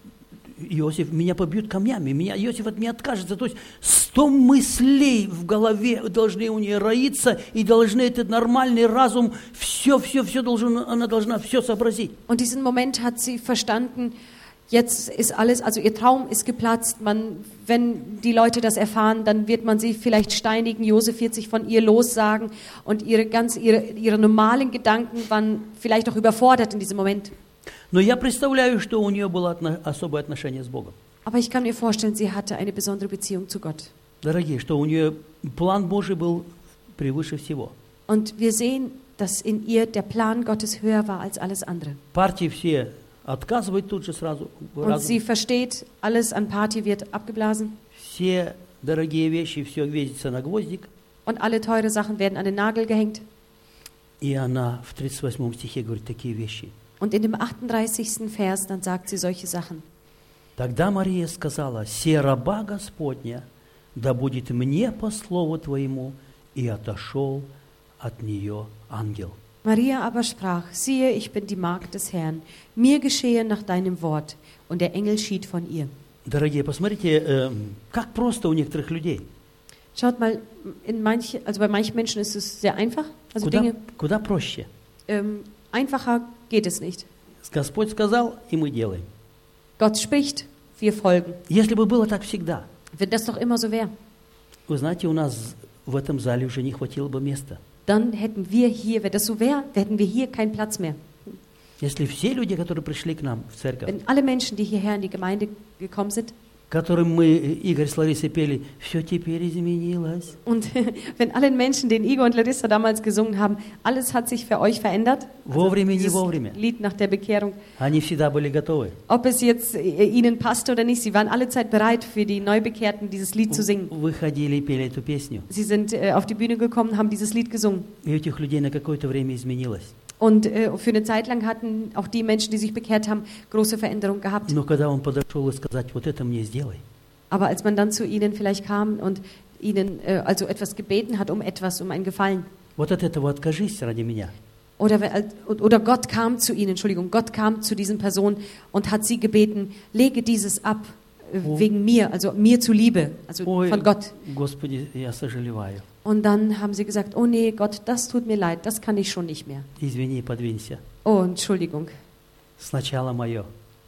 Иосиф, меня побьют камнями, меня, Иосиф от меня откажется. То есть сто мыслей в голове должны у нее роиться, и должны этот нормальный разум, все, все, все должен, она должна все сообразить. Und diesen Moment hat sie verstanden. Jetzt ist alles, also ihr Traum ist geplatzt. Man, wenn die Leute das erfahren, dann wird man sie vielleicht steinigen. Josef wird sich von ihr lossagen und ihre ganz ihre ihre normalen Gedanken waren vielleicht auch überfordert in diesem Moment. Но я представляю, что у нее было отно- особое отношение с Богом. Aber ich kann mir vorstellen, sie hatte eine besondere Beziehung zu Gott. Дорогие, что у нее план Божий был превыше всего. Und wir sehen, dass in ihr der Plan Gottes höher war als alles andere. Партии все отказывают тут же сразу. Und sie versteht, alles an Party wird abgeblasen Все дорогие вещи, все весится на гвоздик. und alle teure Sachen werden an den Nagel gehängt. И она в тридцать восьмом стихе говорит такие вещи. Und in dem achtunddreißigsten Vers, dann sagt sie solche Sachen. Тогда Мария сказала: «Се раба Господня, да будет мне по слову Твоему». И отошел от нее ангел. Maria aber sprach, siehe, ich bin die Magd des Herrn, mir geschehe nach deinem Wort. Und der Engel schied von ihr. Дорогие, посмотрите, э, как просто у некоторых людей. Schaut mal, in manch, also bei manchen Menschen ist es sehr einfach. Also Куда, Dinge, куда проще. ähm, einfacher geht es nicht. Господь сказал, и мы делаем. Gott spricht, wir folgen. Если бы было так всегда, Wenn das doch immer so wäre, вы знаете, у нас в этом зале уже не хватило бы места. dann hätten wir hier, wenn das so wäre, hätten wir hier keinen Platz mehr. Если все люди, которые пришли к нам в церковь, Wenn alle Menschen, die hierher in die Gemeinde gekommen sind, которым мы, Игорь с Ларисой пели, все теперь изменилось. und wenn alle Menschen, den Igor und Larissa damals gesungen haben, alles hat sich für euch verändert, Вовремя, не dieses вовремя. Lied nach der Bekehrung, Они всегда были готовы. ob es jetzt äh, ihnen passt oder nicht, sie waren alle Zeit bereit, für die Neubekehrten dieses Lied zu singen. Выходили и пели эту песню. Sie sind äh, auf die Bühne gekommen, haben dieses Lied gesungen. И у этих людей на какое-то время изменилось. Und äh, für eine Zeit lang hatten auch die Menschen, die sich bekehrt haben, große Veränderungen gehabt. Но когда он подошел и сказал, вот это мне сделай, Aber als man dann zu ihnen vielleicht kam und ihnen äh, also etwas gebeten hat um etwas, um einen Gefallen, вот от этого откажись ради меня. oder, wenn- als- oder Gott kam zu ihnen, Entschuldigung, Gott kam zu diesen Personen und hat sie gebeten, lege dieses ab äh, Oh. wegen mir, also mir zuliebe, also Ой, von Gott. Господи, я сожалеваю. Und dann haben sie gesagt, oh nee, Gott, das tut mir leid, das kann ich schon nicht mehr. Извини, подвинься. Oh, Entschuldigung. Сначала мое.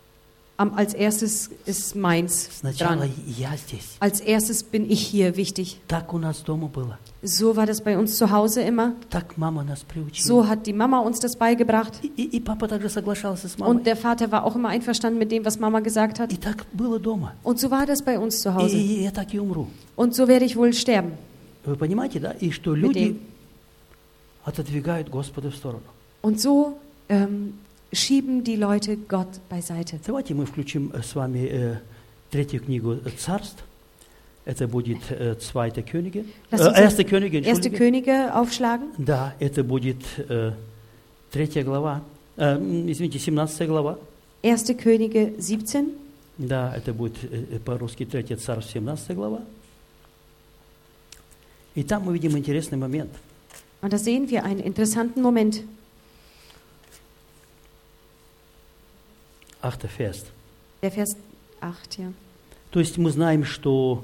Am, als erstes ist meins Сначала dran. я здесь. Als erstes bin ich hier wichtig. Так у нас дома было. So war das bei uns zu Hause immer. Так мама нас приучила. So hat die Mama uns das beigebracht. И, и- и папа также соглашался с мамой. Und der Vater war auch immer einverstanden mit dem, was Mama gesagt hat. И так было дома. Und so war das bei uns zu И, Hause. и я так и умру. Und so werde ich wohl sterben. Вы понимаете, да? И что Mit люди dem. отодвигают Господа в сторону. Und so ähm, schieben die Leute Gott beiseite. Давайте мы включим э, с вами э, третью книгу Царств. Это будет э, Zweite Könige. Lass Äh, uns Erste Könige, Erste Entschuldige. Könige aufschlagen. Да, это будет э, третья глава. Э, м, извините, семнадцатая глава. Erste Könige siebzehn. Да, это будет э, по-русски Третье Царство, семнадцатая глава. И там мы видим интересный момент. Und da sehen wir einen interessanten Moment. Achter Vers. Der Vers acht, ja. То есть мы знаем, что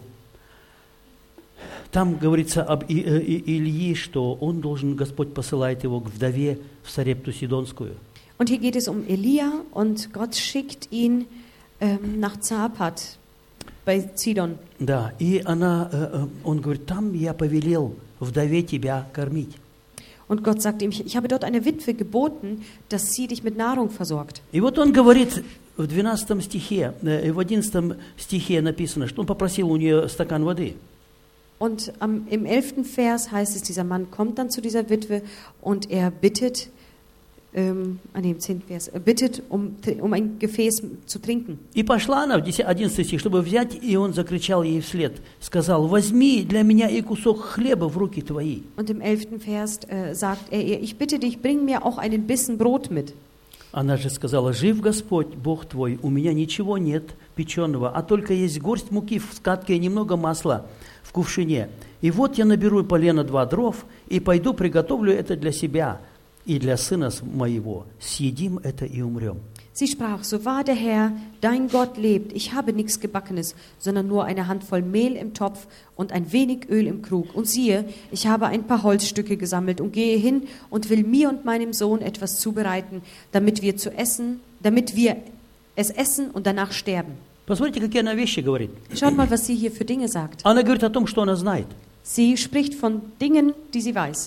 там говорится об И- э, И- Ильи, что он должен, Господь посылает его к вдове в Сарепту Сидонскую. Und hier geht es um Elia und Gott schickt ihn ähm, nach Zapat bei Zidon. Да, и она, э, э, он говорит, там я повелел вдове тебя кормить. Und Gott sagt ihm, ich ich habe dort einer Witwe geboten, dass sie dich mit Nahrung versorgt. И вот он говорит в двенадцатом стихе, э, в одиннадцатом стихе написано, что он попросил у нее стакан воды. Und am, im elften Vers heißt es, dieser Mann kommt dann zu dieser Witwe und er bittet, ähm, ah nee, im zehnten Vers, er bittet, um, um ein Gefäß zu trinken. И пошла она в одиннадцатый стих, чтобы взять, и он закричал ей вслед, сказал, возьми для меня и кусок хлеба в руки твои. Und im elften Vers äh, sagt er ihr, ich bitte dich, bring mir auch einen Bissen Brot mit. Она же сказала, жив Господь, Бог твой, у меня ничего нет печеного, а только есть горсть муки в скатке и немного масла в кувшине. И вот я наберу полено два дров и пойду приготовлю это для себя и для сына моего. Съедим это и умрем. Sie sprach, so wahr der Herr, dein Gott lebt, ich habe nichts Gebackenes, sondern nur eine Handvoll Mehl im Topf und ein wenig Öl im Krug. Und siehe, ich habe ein paar Holzstücke gesammelt und gehe hin und will mir und meinem Sohn etwas zubereiten, damit wir zu essen, damit wir es essen und danach sterben. Посмотрите, какие она вещи говорит. Schaut mal, was sie hier für Dinge sagt. Она говорит о том, что она знает. Sie spricht von Dingen, die sie weiß.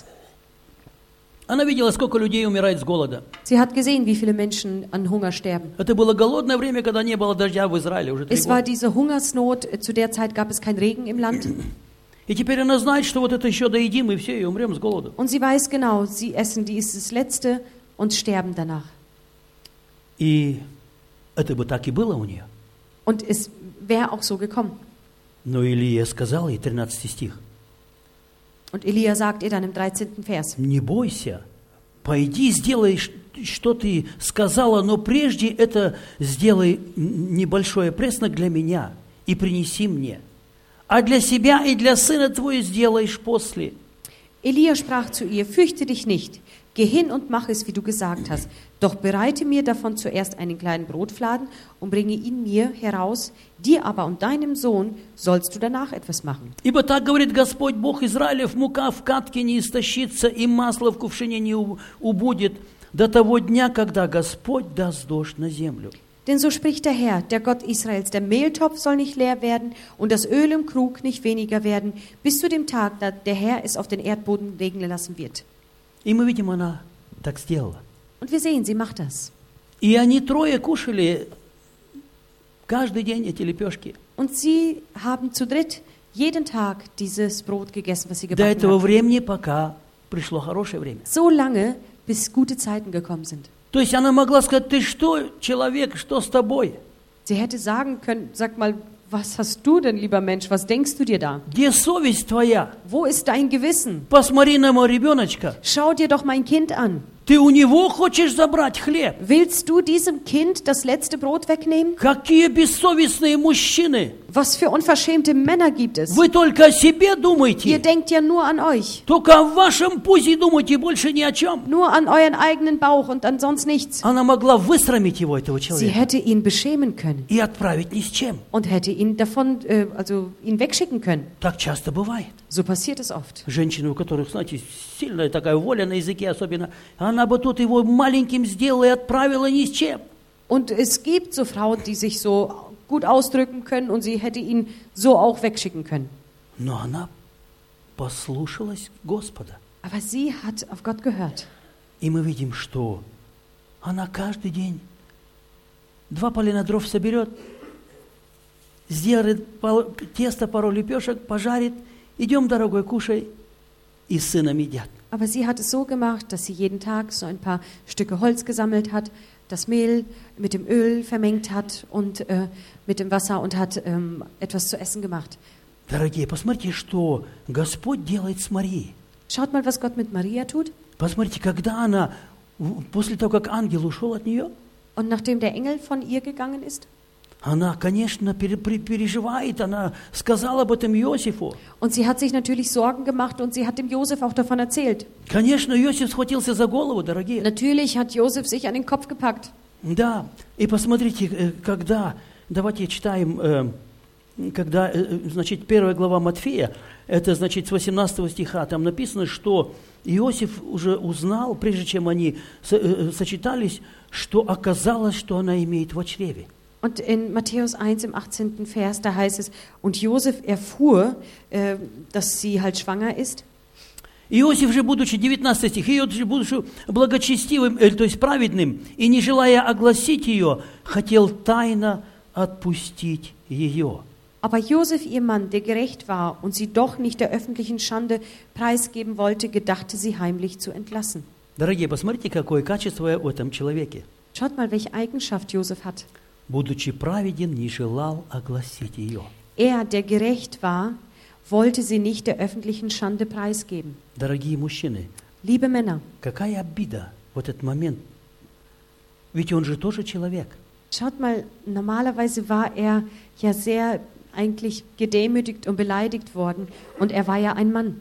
Она видела, сколько людей умирает с голода. Sie hat gesehen, wie viele Menschen an Hunger sterben. Это было голодное время, когда не было дождя в Израиле уже три Es war года. diese Hungersnot, zu der Zeit gab es keinen Regen im Land. И теперь она знает, что вот это еще доедим, и все, и умрем с голоду. Und sie weiß genau, sie essen dies das Letzte und sterben danach. И это бы так и было у нее. Und es wäre auch so gekommen. Но Илия сказал ей, тринадцатый стих, Und Elia sagt ihr dann im dreizehnten Vers, не бойся, пойди, сделай, ш- что ты сказала, но прежде это сделай небольшой преснок для меня и принеси мне. А для себя и для сына твоего сделаешь после. Elia sprach zu ihr, fürchte dich nicht, geh hin und mach es, wie du gesagt hast. Doch bereite mir davon zuerst einen kleinen Brotfladen und bringe ihn mir heraus. Dir aber und deinem Sohn sollst du danach etwas machen. Ибо так говорит Господь Бог Израилев, мука в катке не истощится, и масло в кувшине не у- убудет до того дня, когда Господь даст дождь на землю. Denn so spricht der Herr, der Gott Israels, der Mehltopf soll nicht leer werden und das Öl im Krug nicht weniger werden, bis zu dem Tag, da der Herr es auf den Erdboden regnen lassen wird. И мы видим, она так сделала. Und wir sehen, sie macht das. И они трое кушали каждый день эти лепешки. Und sie haben zu dritt jeden Tag dieses Brot gegessen, was sie До gebacken этого hat. времени, пока пришло хорошее время. So lange, bis gute Zeiten gekommen sind. То есть она могла сказать, ты что, человек, что с тобой? Sie hätte sagen können, sag mal, was hast du denn, lieber Mensch, was denkst du dir da? Где совесть твоя? Wo ist dein Gewissen? Посмотри на моего ребеночка. Schau dir doch mein Kind an. Ты у него хочешь забрать хлеб? Willst du diesem Kind das letzte Brot wegnehmen? Какие бессовестные мужчины! Was für unverschämte Männer gibt es? Вы только о себе Ihr думаете. denkt ja nur an euch. Только о вашем пузе думайте, больше ни о чем. Nur an euren eigenen Bauch und an sonst nichts. Она могла высрамить его, этого Sie человека, hätte ihn beschämen können и отправить ни с чем. und hätte ihn davon, äh, also ihn wegschicken können. Так часто бывает. So passiert es oft. Женщины, у которых, знаете, сильная такая воля на языке особенно, она бы тут его маленьким сделала и отправила ни с чем. Und es gibt so Frauen, die sich so gut ausdrücken können und sie hätte ihn so auch wegschicken können. Но она послушалась Господа. Aber sie hat auf Gott gehört. И мы видим, что она каждый день два полена дров соберет, сделает пол- тесто, пару лепешек, пожарит. Идем, дорогой, кушай. и с сыном едят. Aber sie hat es so gemacht, dass sie jeden Tag so ein paar Stücke Holz gesammelt hat, das Mehl mit dem Öl vermengt hat und äh, mit dem Wasser und hat ähm, etwas zu essen gemacht. Дорогие, посмотрите, что Господь делает с Марией. Schaut mal, was Gott mit Maria tut. Посмотрите, когда она, после того, как ангел ушел от нее, Und nachdem der Engel von ihr gegangen ist, она, конечно, пере- пере- переживает, она сказала об этом Иосифу. und sie hat sich natürlich Sorgen gemacht und sie hat dem Josef auch davon erzählt. Конечно, Иосиф схватился за голову, дорогие. Natürlich hat Josef sich an den Kopf gepackt. Да, и посмотрите, э, когда, давайте читаем, э, когда, э, значит, первая глава Матфея, это, значит, с восемнадцатого стиха, там написано, что Иосиф уже узнал, прежде чем они со- э, сочетались, что оказалось, что она имеет в чреве. Und in Matthäus eins im achtzehnten Vers, da heißt es, und Josef erfuhr, äh, dass sie halt schwanger ist. Иосиф же, будучи, девятнадцатый стих, Иосиф же, будучи благочестивым, э, то есть праведным, и не желая огласить ее, хотел тайно отпустить ее. Aber Josef, ihr Mann, der gerecht war und sie doch nicht der öffentlichen Schande preisgeben wollte, gedachte sie heimlich zu entlassen. Дорогие, посмотрите, какое качество в этом человеке. Schaut mal, welche Eigenschaft Josef hat. Будучи праведен, не желал огласить ее. Er, der gerecht war, wollte sie nicht der öffentlichen Schande preisgeben. Дорогие мужчины, Liebe Männer, какая обида в этот момент. Ведь он же тоже человек. schaut mal, normalerweise war er ja sehr eigentlich gedemütigt und beleidigt worden und er war ja ein Mann.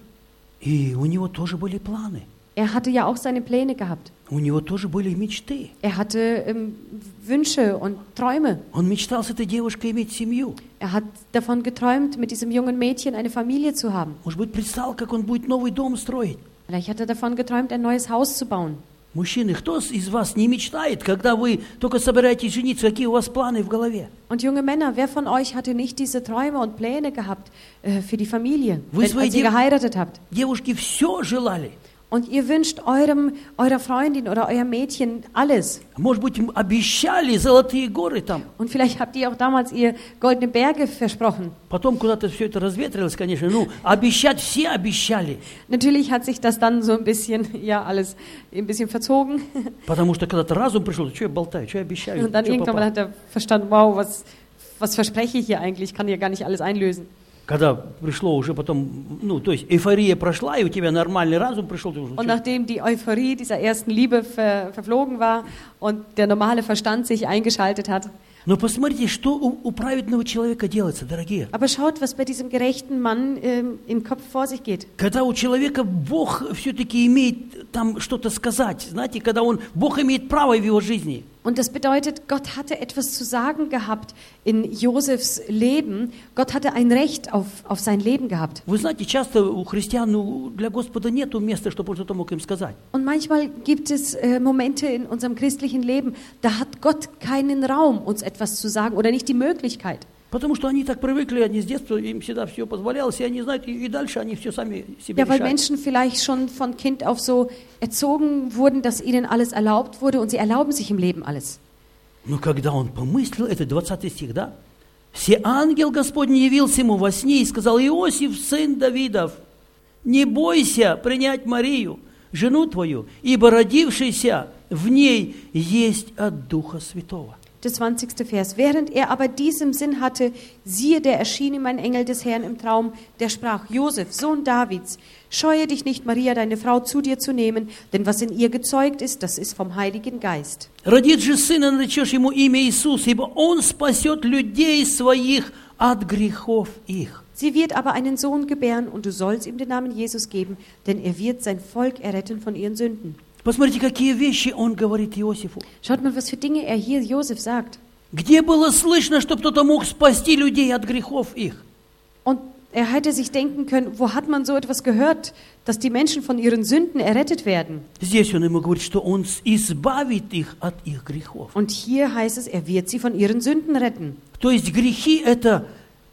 И у него тоже были планы. Er hatte ja auch seine Pläne gehabt. У него тоже были мечты. Er hatte ähm, Wünsche und Träume. Он мечтал с этой девушкой иметь семью. Er hat davon geträumt, mit diesem jungen Mädchen eine Familie zu haben. Может быть, представил, как он будет новый дом строить. Vielleicht hat er davon geträumt, ein neues Haus zu bauen. Мужчины, кто из вас не мечтает, когда вы только собираетесь жениться, какие у вас планы в голове? Und junge Männer, wer von euch hatte nicht diese Träume und Pläne gehabt äh, für die Familie, Вы wenn, своей als ihr дев- geheiratet habt? девушке все желали. Und ihr wünscht eurem, eurer Freundin oder euer Mädchen alles. Может быть, м- обещали золотые горы там. Und vielleicht habt ihr auch damals ihr goldene Berge versprochen. Потом куда-то все это разветрилось, конечно. Ну, обещать все обещали. Natürlich hat sich das dann so ein bisschen, ja, alles ein bisschen verzogen. Потому что когда-то разум пришел, что я болтаю, что я обещаю, Und dann чё irgendwann попало? hat er verstanden, wow, was, was verspreche ich hier eigentlich? Ich kann hier gar nicht alles einlösen. Когда пришло уже потом, ну, то есть эйфория прошла, и у тебя нормальный разум пришел, ты уже, Und чё? nachdem die Euphorie dieser ersten Liebe ver, verflogen war und der normale Verstand sich eingeschaltet hat. Но посмотрите, что у, у праведного человека делается, дорогие. Aber schaut, was bei diesem gerechten Mann ähm, im Kopf vor sich geht. Когда у человека Бог все-таки имеет там что-то сказать, знаете, когда он, Бог имеет право в его жизни. Und das bedeutet, Gott hatte etwas zu sagen gehabt in Josefs Leben. Gott hatte ein Recht auf, auf sein Leben gehabt. Вы знаете, часто у христиан, ну, для Господа нету места, чтобы он что-то мог им сказать. Und manchmal gibt es äh, Momente in unserem christlichen Leben, da hat Gott keinen Raum, uns etwas zu sagen oder nicht die Möglichkeit. Потому что они так привыкли, они с детства, им всегда все позволялось, и они знают, и, и дальше они все сами себе Ja, weil решают. Menschen vielleicht schon von Kind auf so erzogen wurden, dass ihnen alles erlaubt wurde und sie erlauben sich im Leben alles. Но когда он помыслил, это двадцатый стих, да? «Все ангел Господень явился ему во сне и сказал: Иосиф, сын Давидов, не бойся принять Марию, жену твою, ибо родившийся в ней есть от Духа Святого». Der zwanzigste Vers. Während er aber diesem Sinn hatte, siehe, der erschien ihm ein Engel des Herrn im Traum, der sprach: Josef, Sohn Davids, scheue dich nicht, Maria, deine Frau, zu dir zu nehmen, denn was in ihr gezeugt ist, das ist vom Heiligen Geist. «Родит же сына, наречешь ему имя Иисус, ибо он спасет людей своих от грехов их». Sie wird aber einen Sohn gebären, und du sollst ihm den Namen Jesus geben, denn er wird sein Volk erretten von ihren Sünden. Посмотрите, какие вещи он говорит Иосифу. Schaut mal, was für Dinge er hier Josef sagt. Где было слышно, что кто-то мог спасти людей от грехов их? Und er hätte sich denken können, wo hat man so etwas gehört, dass die Menschen von ihren Sünden errettet werden? Здесь он ему говорит, что он избавит их от их грехов. Und hier heißt es, er wird sie von ihren Sünden retten. То есть грехи это,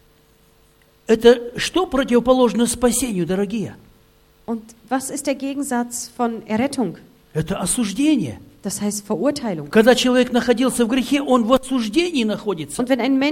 это что противоположно спасению, дорогие? Und was ist der Gegensatz von Errettung? Это осуждение. Das heißt Verurteilung. Когда человек находился в грехе, он в осуждении находится. Und wenn ein Mensch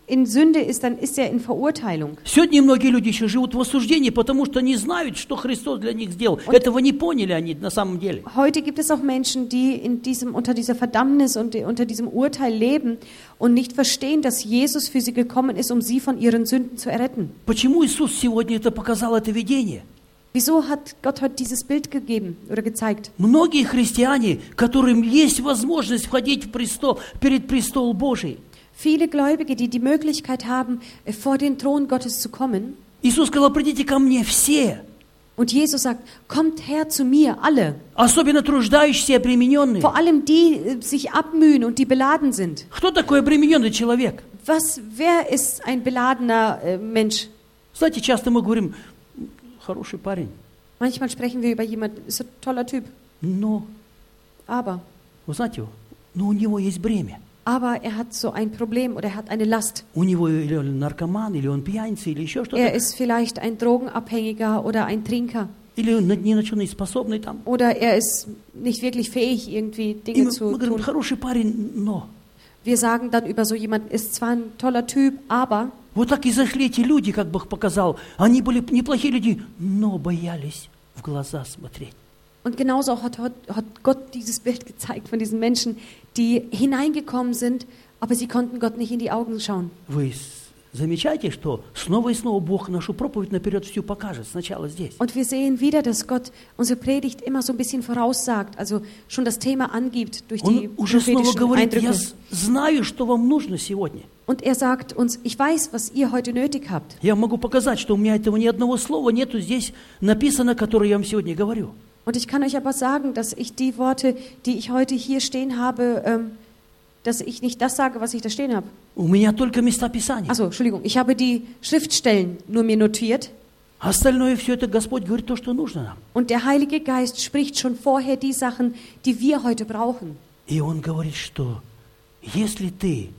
in Sünde ist, dann ist er in Verurteilung. Сегодня многие люди еще живут в осуждении, потому что не знают, что Христос для них сделал. Этого не поняли они на самом деле. Heute gibt es auch Menschen, die in diesem, unter dieser Verdammnis und unter diesem Urteil leben und nicht verstehen, dass Jesus für sie gekommen ist, um sie von ihren Sünden zu erretten. Почему Иисус сегодня это показал, это видение? Wieso hat Gott heute dieses Bild gegeben oder gezeigt? Многие христиане, которым есть возможность входить в престол, перед престол Божий. Viele Gläubige, die die Möglichkeit haben, vor den Thron Gottes zu kommen. Иисус сказал, придите ко мне все. Und Jesus sagt, kommt her zu mir, alle. Особенно труждающиеся и обремененные. Vor allem die sich abmühen und die beladen sind. Кто такой обремененный человек? Was, wer ist ein beladener äh, Mensch? Знаете, часто мы говорим, хороший парень, Manchmal sprechen wir über jemanden, ist ein toller Typ, но, aber, вы знаете, но у него есть бремя. aber er hat so ein Problem oder er hat eine Last. У него или он наркоман, или он пьяница, или еще что-то. Er ist vielleicht ein Drogenabhängiger oder ein Trinker. Или он ни на что не способный там. Oder er ist nicht wirklich fähig, irgendwie И Dinge мы, zu мы говорим, tun. хороший парень, но. Wir sagen dann über so jemanden, ist zwar ein toller Typ, aber... Вот так и зашли эти люди, как Бог показал. Они были неплохие люди, но боялись в глаза смотреть. Und genauso hat, hat, hat Gott dieses Bild gezeigt von diesen Menschen, die hineingekommen sind, aber sie konnten Gott nicht in die Augen schauen. Вы замечаете, что снова и снова Бог нашу проповедь наперед всю покажет, сначала здесь. Und wir sehen wieder, dass Gott unsere Predigt immer so ein bisschen voraussagt, also schon das Thema angibt durch die Он уже снова prophetischen говорит, я Eindrücke. знаю, что вам нужно сегодня. Und er sagt uns, ich weiß, was ihr heute nötig habt. Я могу показать, что у меня этого ни одного слова нету здесь написано, которое я вам сегодня говорю. Und ich kann euch aber sagen, dass ich die Worte, die ich heute hier stehen habe, ähm, dass ich nicht das sage, was ich da stehen habe. У меня только места Писания. Also, Entschuldigung, ich habe die Schriftstellen nur mir notiert. Остальное все это Господь говорит то, что нужно нам. Und der Heilige Geist spricht schon vorher die Sachen, die wir heute brauchen. И Он говорит, что если ты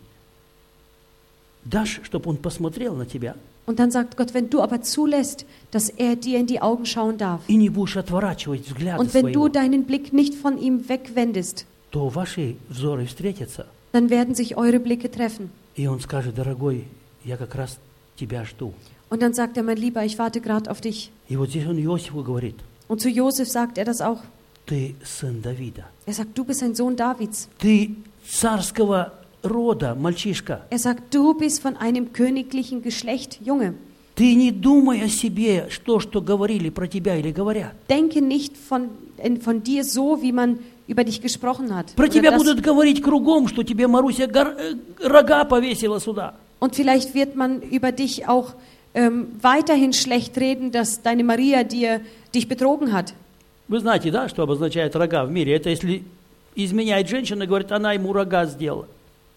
дашь, чтобы Он посмотрел на тебя, Und dann sagt Gott, wenn du aber zulässt, dass er dir in die Augen schauen darf, и не будешь отворачивать взгляд und wenn du своего, deinen Blick nicht von ihm wegwendest, то ваши взоры встретятся. dann werden sich eure Blicke treffen. И Он скажет, дорогой, я как раз тебя жду. Und dann sagt er, mein Lieber, ich warte gerade auf dich. И вот здесь Он Иосифу говорит, Und zu Josef sagt er das auch. ты сын Давида. Er sagt, du bist ein Sohn Davids. Ты царского рода, мальчишка. Er sagt, du bist von einem königlichen Geschlecht, Junge. Ты не думай о себе, что, что говорили про тебя или говорят. Denke nicht von, von dir so, wie man über dich gesprochen hat. Про Oder тебя das- будут говорить кругом, что тебе Маруся гор- э, рога повесила сюда. Und vielleicht wird man über dich auch ähm, weiterhin schlecht reden, dass deine Maria dir, dich betrogen hat. Вы знаете, да, что обозначает рога в мире? Это если изменяет женщина, говорит, она ему рога сделала.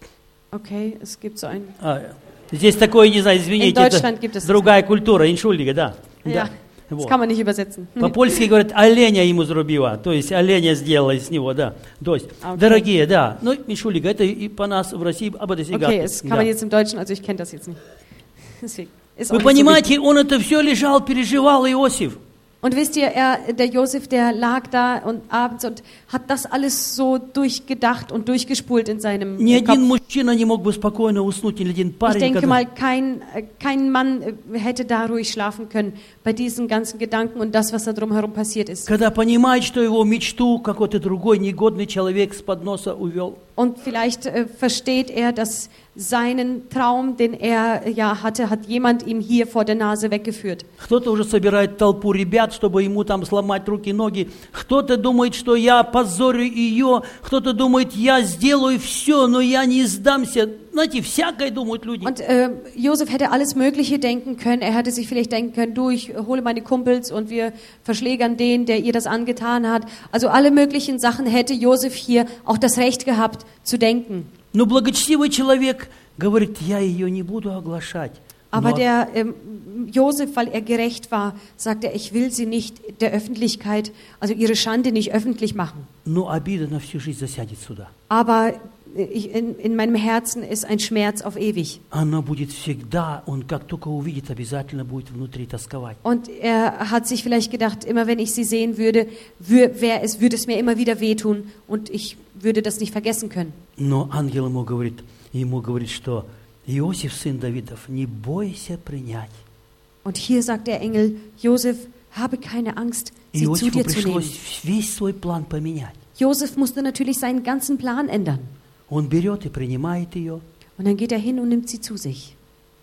Okay, es gibt so ein... А, здесь такое, не знаю, извините, In Deutschland gibt это es das. другая культура, иншульдига, да. Ja, да. das Вот. kann man nicht übersetzen. По-польски говорят, оленя ему зарубила, то есть оленя сделала из него, да. То есть, Okay. дорогие, да. Ну, иншулига, это и по нас в России об этой Okay, es kann man jetzt im Deutschen, also ich kenne das jetzt nicht. Deswegen ist auch Вы nicht so wichtig. понимаете, он это все лежал, переживал, Иосиф. Und wisst ihr, er, der Josef, der lag da und abends und hat das alles so durchgedacht und durchgespult in seinem Ни Kopf. один мужчина не мог бы спокойно уснуть, ни один Ich парень, denke когда- mal, kein, äh, kein Mann äh, hätte da ruhig schlafen können bei diesen ganzen Gedanken und das, was da drumherum passiert ist. когда понимает, что его мечту какой-то другой негодный человек с подноса увел. Und vielleicht äh, versteht er, dass seinen Traum, den er äh, ja hatte, hat jemand ihm hier vor der Nase weggeführt. Кто-то уже собирает толпу ребят, чтобы ему там сломать руки и ноги. Кто-то думает, что я позорю ее. Кто-то думает, я сделаю все, но я не сдамся. Знаете, всякое думают люди. Und äh, Josef hätte alles Mögliche denken können. Er hätte sich vielleicht denken können, du, ich hole meine Kumpels und wir verschlägern den, der ihr das angetan hat. Also alle möglichen Sachen hätte Josef hier auch das Recht gehabt zu denken. Но благочестивый человек говорит, я ее не буду оглашать. Aber Но der ähm, Josef, weil er gerecht war, sagt er, ich will sie nicht der Öffentlichkeit, also ihre Schande nicht öffentlich machen. но обида на всю жизнь засядет сюда. Aber äh, ich, in, in meinem Herzen ist ein Schmerz auf ewig. Она будет всегда, он как только увидит, обязательно будет внутри тосковать. Und er hat sich vielleicht gedacht, immer wenn ich sie sehen würde, wür, wär es, würde es mir immer wieder wehtun und ich würde das nicht vergessen können. Но ангел ему говорит, ему говорит, что Иосиф, сын Давидов, не бойся принять. Und hier sagt der Engel, Josef, habe keine Angst, sie zu Иосифу dir zu nehmen. пришлось весь свой план поменять. Josef musste natürlich seinen ganzen Plan ändern. Он берет и принимает ее. Und dann geht er hin und nimmt sie zu sich.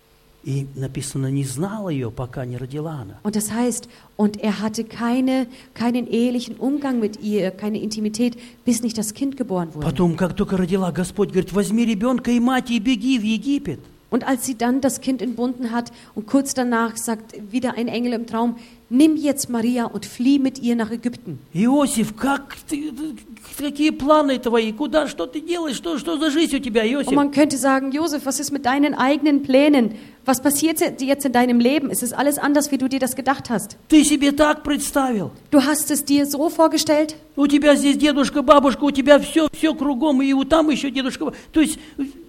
И написано, не знала ее, пока не родила она. Und das heißt, und er hatte keine, keinen ehelichen Umgang mit ihr, keine Intimität, bis nicht das Kind geboren wurde. Потом, как только родила, Господь говорит, возьми ребенка и мать и беги в Египет. Und als sie dann das Kind entbunden hat und kurz danach sagt wieder ein Engel im Traum, nimm jetzt Maria und flieh mit ihr nach Ägypten. Иосиф, как ты, какие планы твои? Куда, что ты делаешь? Что, что за жизнь у тебя, Und Иосиф? man könnte sagen, Josef, was ist mit deinen eigenen Plänen? Was passiert jetzt in deinem Leben? Es ist alles anders, wie du dir das gedacht hast. Ты себе так представил? Du hast es dir so vorgestellt? У тебя здесь дедушка, бабушка, у тебя все, все кругом, и вот там еще дедушка. То есть,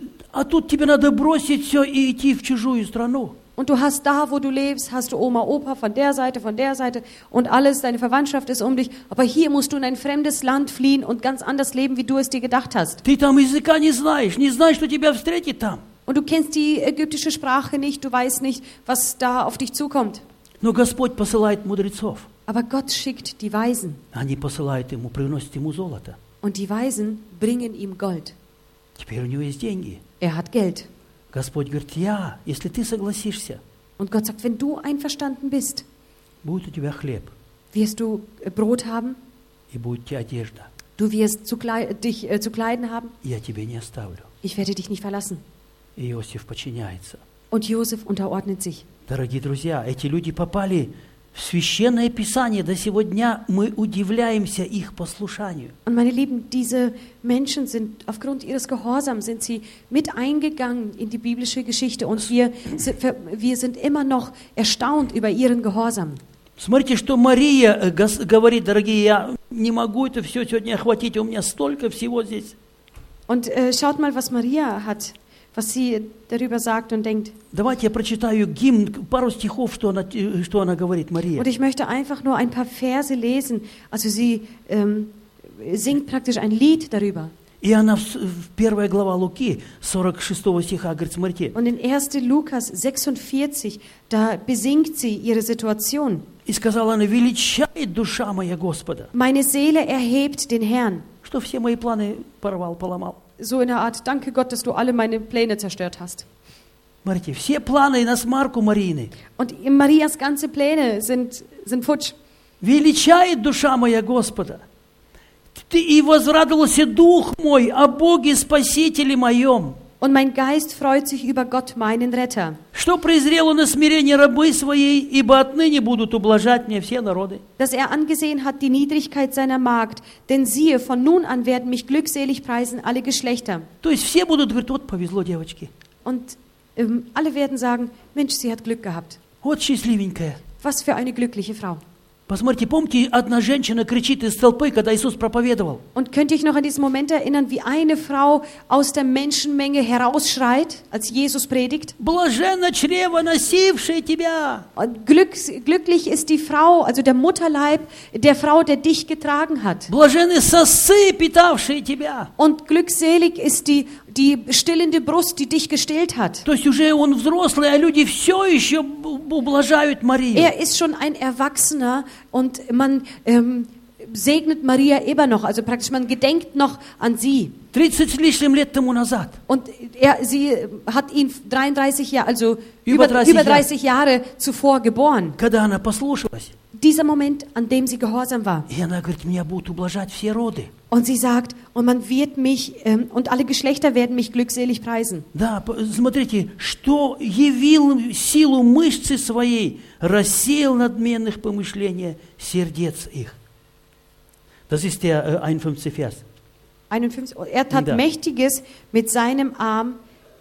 а тут тебе надо бросить все и идти в чужую страну. Und du hast da, wo du lebst, hast du Oma, Opa von der Seite, von der Seite und alles, deine Verwandtschaft ist um dich. Aber hier musst du in ein fremdes Land fliehen und ganz anders leben, wie du es dir gedacht hast. Ты там языка не знаешь, не знаешь, что тебя встретит там. Und du kennst die ägyptische Sprache nicht, du weißt nicht, was da auf dich zukommt. Но Господь посылает мудрецов. Aber Gott schickt die Weisen. Они посылают ему, приносят ему золото. Und die Weisen bringen ihm Gold. Теперь у него есть деньги. Er hat Geld. Господь говорит, я, если ты согласишься, Und Gott sagt, wenn du einverstanden bist, будет у тебя хлеб, wirst du Brot haben, и будет у тебя одежда. du wirst zu klei- dich äh, zu kleiden haben, Я тебе не оставлю. ich werde dich nicht verlassen. И Иосиф подчиняется. Und Josef unterordnet sich. Dорогие друзья, эти люди попали в Священное Писание. До сего дня мы удивляемся их послушанию. Und meine Lieben, diese Menschen sind, aufgrund ihres Gehorsams, sind sie mit eingegangen in die biblische Geschichte und wir, wir sind immer noch erstaunt über ihren Gehorsam. Смотрите, что Мария э, гос- говорит, дорогие, я не могу это все сегодня охватить, у меня столько всего здесь. Und äh, schaut mal, was Maria hat, was sie darüber sagt und denkt. Давайте я прочитаю гимн, пару стихов, что она, э, что она говорит, Мария. Und ich möchte einfach nur ein paar Verse lesen. Also sie ähm, singt praktisch ein Lied darüber. И она в, с- в первая глава Луки, сорок шестого стиха, говорит, смотрите. Und in erster Lukas sechsundvierzig, da besingt sie ihre Situation. И сказала она, величает душа моя Господа, Meine Seele erhebt den Herrn. что все мои планы порвал, поломал. So in der Art, danke Gott, dass du alle meine Pläne zerstört hast. Смотрите, все планы на смарку Марины. Und Marias ganze Pläne sind, sind futsch. Величает душа моя Господа. Ты и возрадовался дух мой о Боге Спасителе моем, Und mein Geist freut sich über Gott, meinen Retter. что презрел он на смирение рабы своей, ибо отныне будут ублажать мне все народы. Dass er angesehen hat die Niedrigkeit seiner Magd. Denn siehe, von nun an werden mich glückselig preisen alle Geschlechter. То есть все будут говорить, вот повезло девочке, Und ähm, alle werden sagen, Mensch, sie hat Glück gehabt. вот счастливенькая. Was für eine glückliche Frau. Посмотрите, помните, одна женщина кричит из толпы, когда Иисус проповедовал. Und könnt ihr euch noch an diesen Moment erinnern, wie eine Frau aus der Menschenmenge herausschreit, als Jesus predigt? Блаженно чрево, носившее тебя. Und Glück, glücklich ist die Frau, also der Mutterleib der Frau, der dich getragen hat. Блаженны сосцы, питавшие тебя. Und glückselig ist die, die stillende Brust, die dich gestillt hat. То есть уже он взрослый, а люди все еще б- ублажают Марию. Er ist schon ein Erwachsener und man ähm, segnet Maria immer noch, also praktisch man gedenkt noch an sie. тридцать с лишним лет тому назад. Und er, sie hat ihn dreiunddreißig Jahre, also Über über, dreißig über dreißig Jahre zuvor geboren. Когда она послушалась, Dieser Moment, an dem sie gehorsam war. и она говорит, меня будут ублажать все роды. Und sie sagt, und man wird mich, ähm, und alle Geschlechter werden mich glückselig preisen. Да, п- смотрите, что явил силу мышцы своей, рассеял надменных помышления сердец их. Das ist der äh, einundfünfzigste Vers. einundfünfzig. Er tat Ja. Mächtiges mit seinem Arm,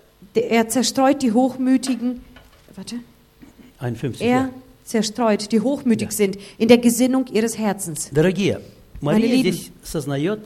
er zerstreut die Hochmütigen, warte, einundfünfzig. er ja. zerstreut, die hochmütig Ja. sind in der Gesinnung ihres Herzens. Дорогие, Мария Meine Lieben. здесь сознает,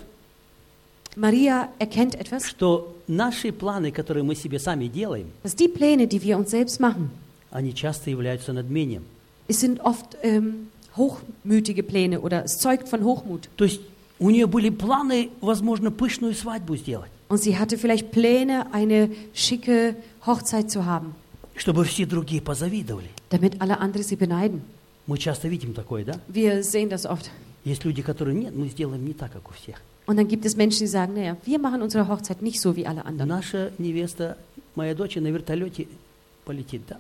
Maria erkennt etwas, что наши планы, которые мы себе сами делаем, dass die Pläne, die wir uns selbst machen, они часто являются надмением. es sind oft ähm, hochmütige Pläne oder es zeugt von Hochmut. То есть У нее были планы, возможно, пышную свадьбу сделать, Und sie hatte vielleicht Pläne, eine schicke Hochzeit zu haben, чтобы все другие позавидовали. damit alle andere sie beneiden. Мы часто видим такое, да? Wir sehen das oft. Есть люди, которые, нет, мы сделаем не так, как у всех. Und dann gibt es Menschen, die sagen, naja, wir machen unsere Hochzeit nicht so wie alle anderen. Наша невеста, моя дочь, на вертолете полетит, да?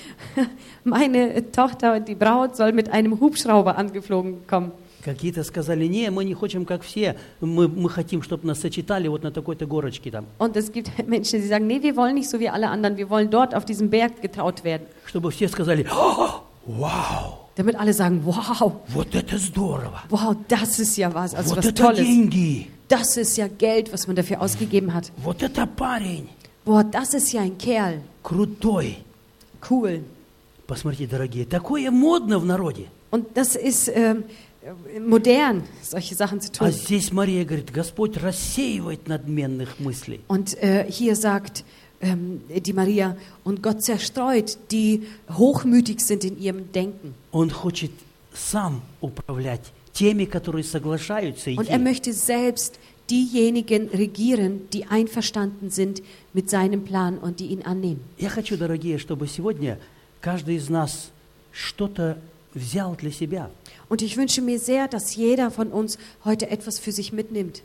Meine Tochter, die Braut, soll mit einem Hubschrauber angeflogen kommen. Какие-то сказали, не, мы не хотим, как все, мы, мы хотим, чтобы нас сочетали вот на такой-то горочке там, Und es gibt Menschen, die sagen, nee, wir wollen nicht so wie alle anderen, wir wollen dort auf diesem Berg getraut werden. чтобы все сказали, «О, вау, Damit alle sagen, wow, вот это здорово, wow, das ist ja was, also вот was это Tolles. деньги, Das ist ja Geld, was man dafür ausgegeben hat. вот это парень, Boah, das ist ja ein Kerl. крутой». Cool. Посмотрите, дорогие, такое модно в народе. Und das ist ähm, modern, solche Sachen zu А tun. здесь Мария говорит, Господь рассеивает надменных мыслей. Und äh, hier sagt ähm, die Maria, und Gott zerstreut, die hochmütig sind in ihrem Denken. Он хочет сам управлять теми, которые соглашаются Und er идти. möchte selbst diejenigen regieren, die einverstanden sind mit seinem Plan und die ihn annehmen. Я хочу, дорогие, чтобы сегодня каждый из нас что-то взял для себя. Und ich wünsche mir sehr, dass jeder von uns heute etwas für sich mitnimmt.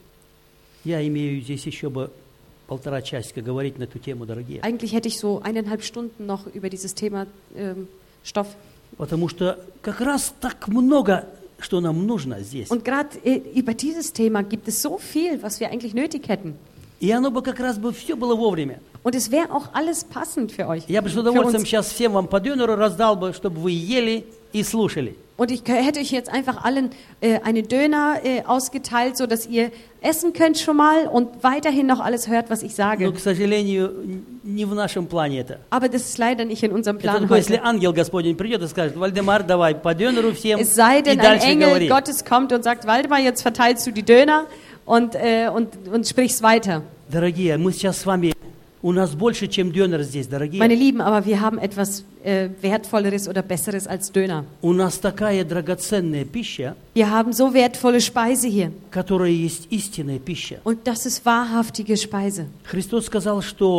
Я имею здесь еще бы полтора часика говорить на эту тему, дорогие. Eigentlich hätte ich so eineinhalb Stunden noch über dieses Thema ähm, Stoff. Потому что как раз так много, что нам нужно здесь. Und gerade äh, über dieses Thema gibt es so viel, was wir eigentlich nötig hätten. И оно бы как раз бы все было вовремя. Und es wäre auch alles passend für euch. Я бы с Für удовольствием uns. сейчас всем вам по донору раздал бы, чтобы вы ели и слушали. Und ich k- hätte euch jetzt einfach allen äh, eine Döner äh, ausgeteilt, so dass ihr essen könnt schon mal und weiterhin noch alles hört, was ich Но, sage. к сожалению, н- не в нашем плане это. Aber das ist leider nicht in unserem Это Plan такое, если heute. ангел Господень придет и скажет, Вальдемар, давай по донору всем Es sei и denn, ein дальше Engel говори. Gottes kommt und sagt, Waldemar, jetzt verteilst du die Döner und, äh, und, und sprichst weiter. Дорогие, мы сейчас с вами, у нас больше, чем донор здесь, дорогие. Meine Lieben, aber wir haben etwas äh, Wertvolleres oder Besseres als Döner. У нас такая драгоценная пища, Wir haben so wertvolle Speise hier. которая есть истинная пища. Und das ist wahrhaftige Speise. Христос сказал, что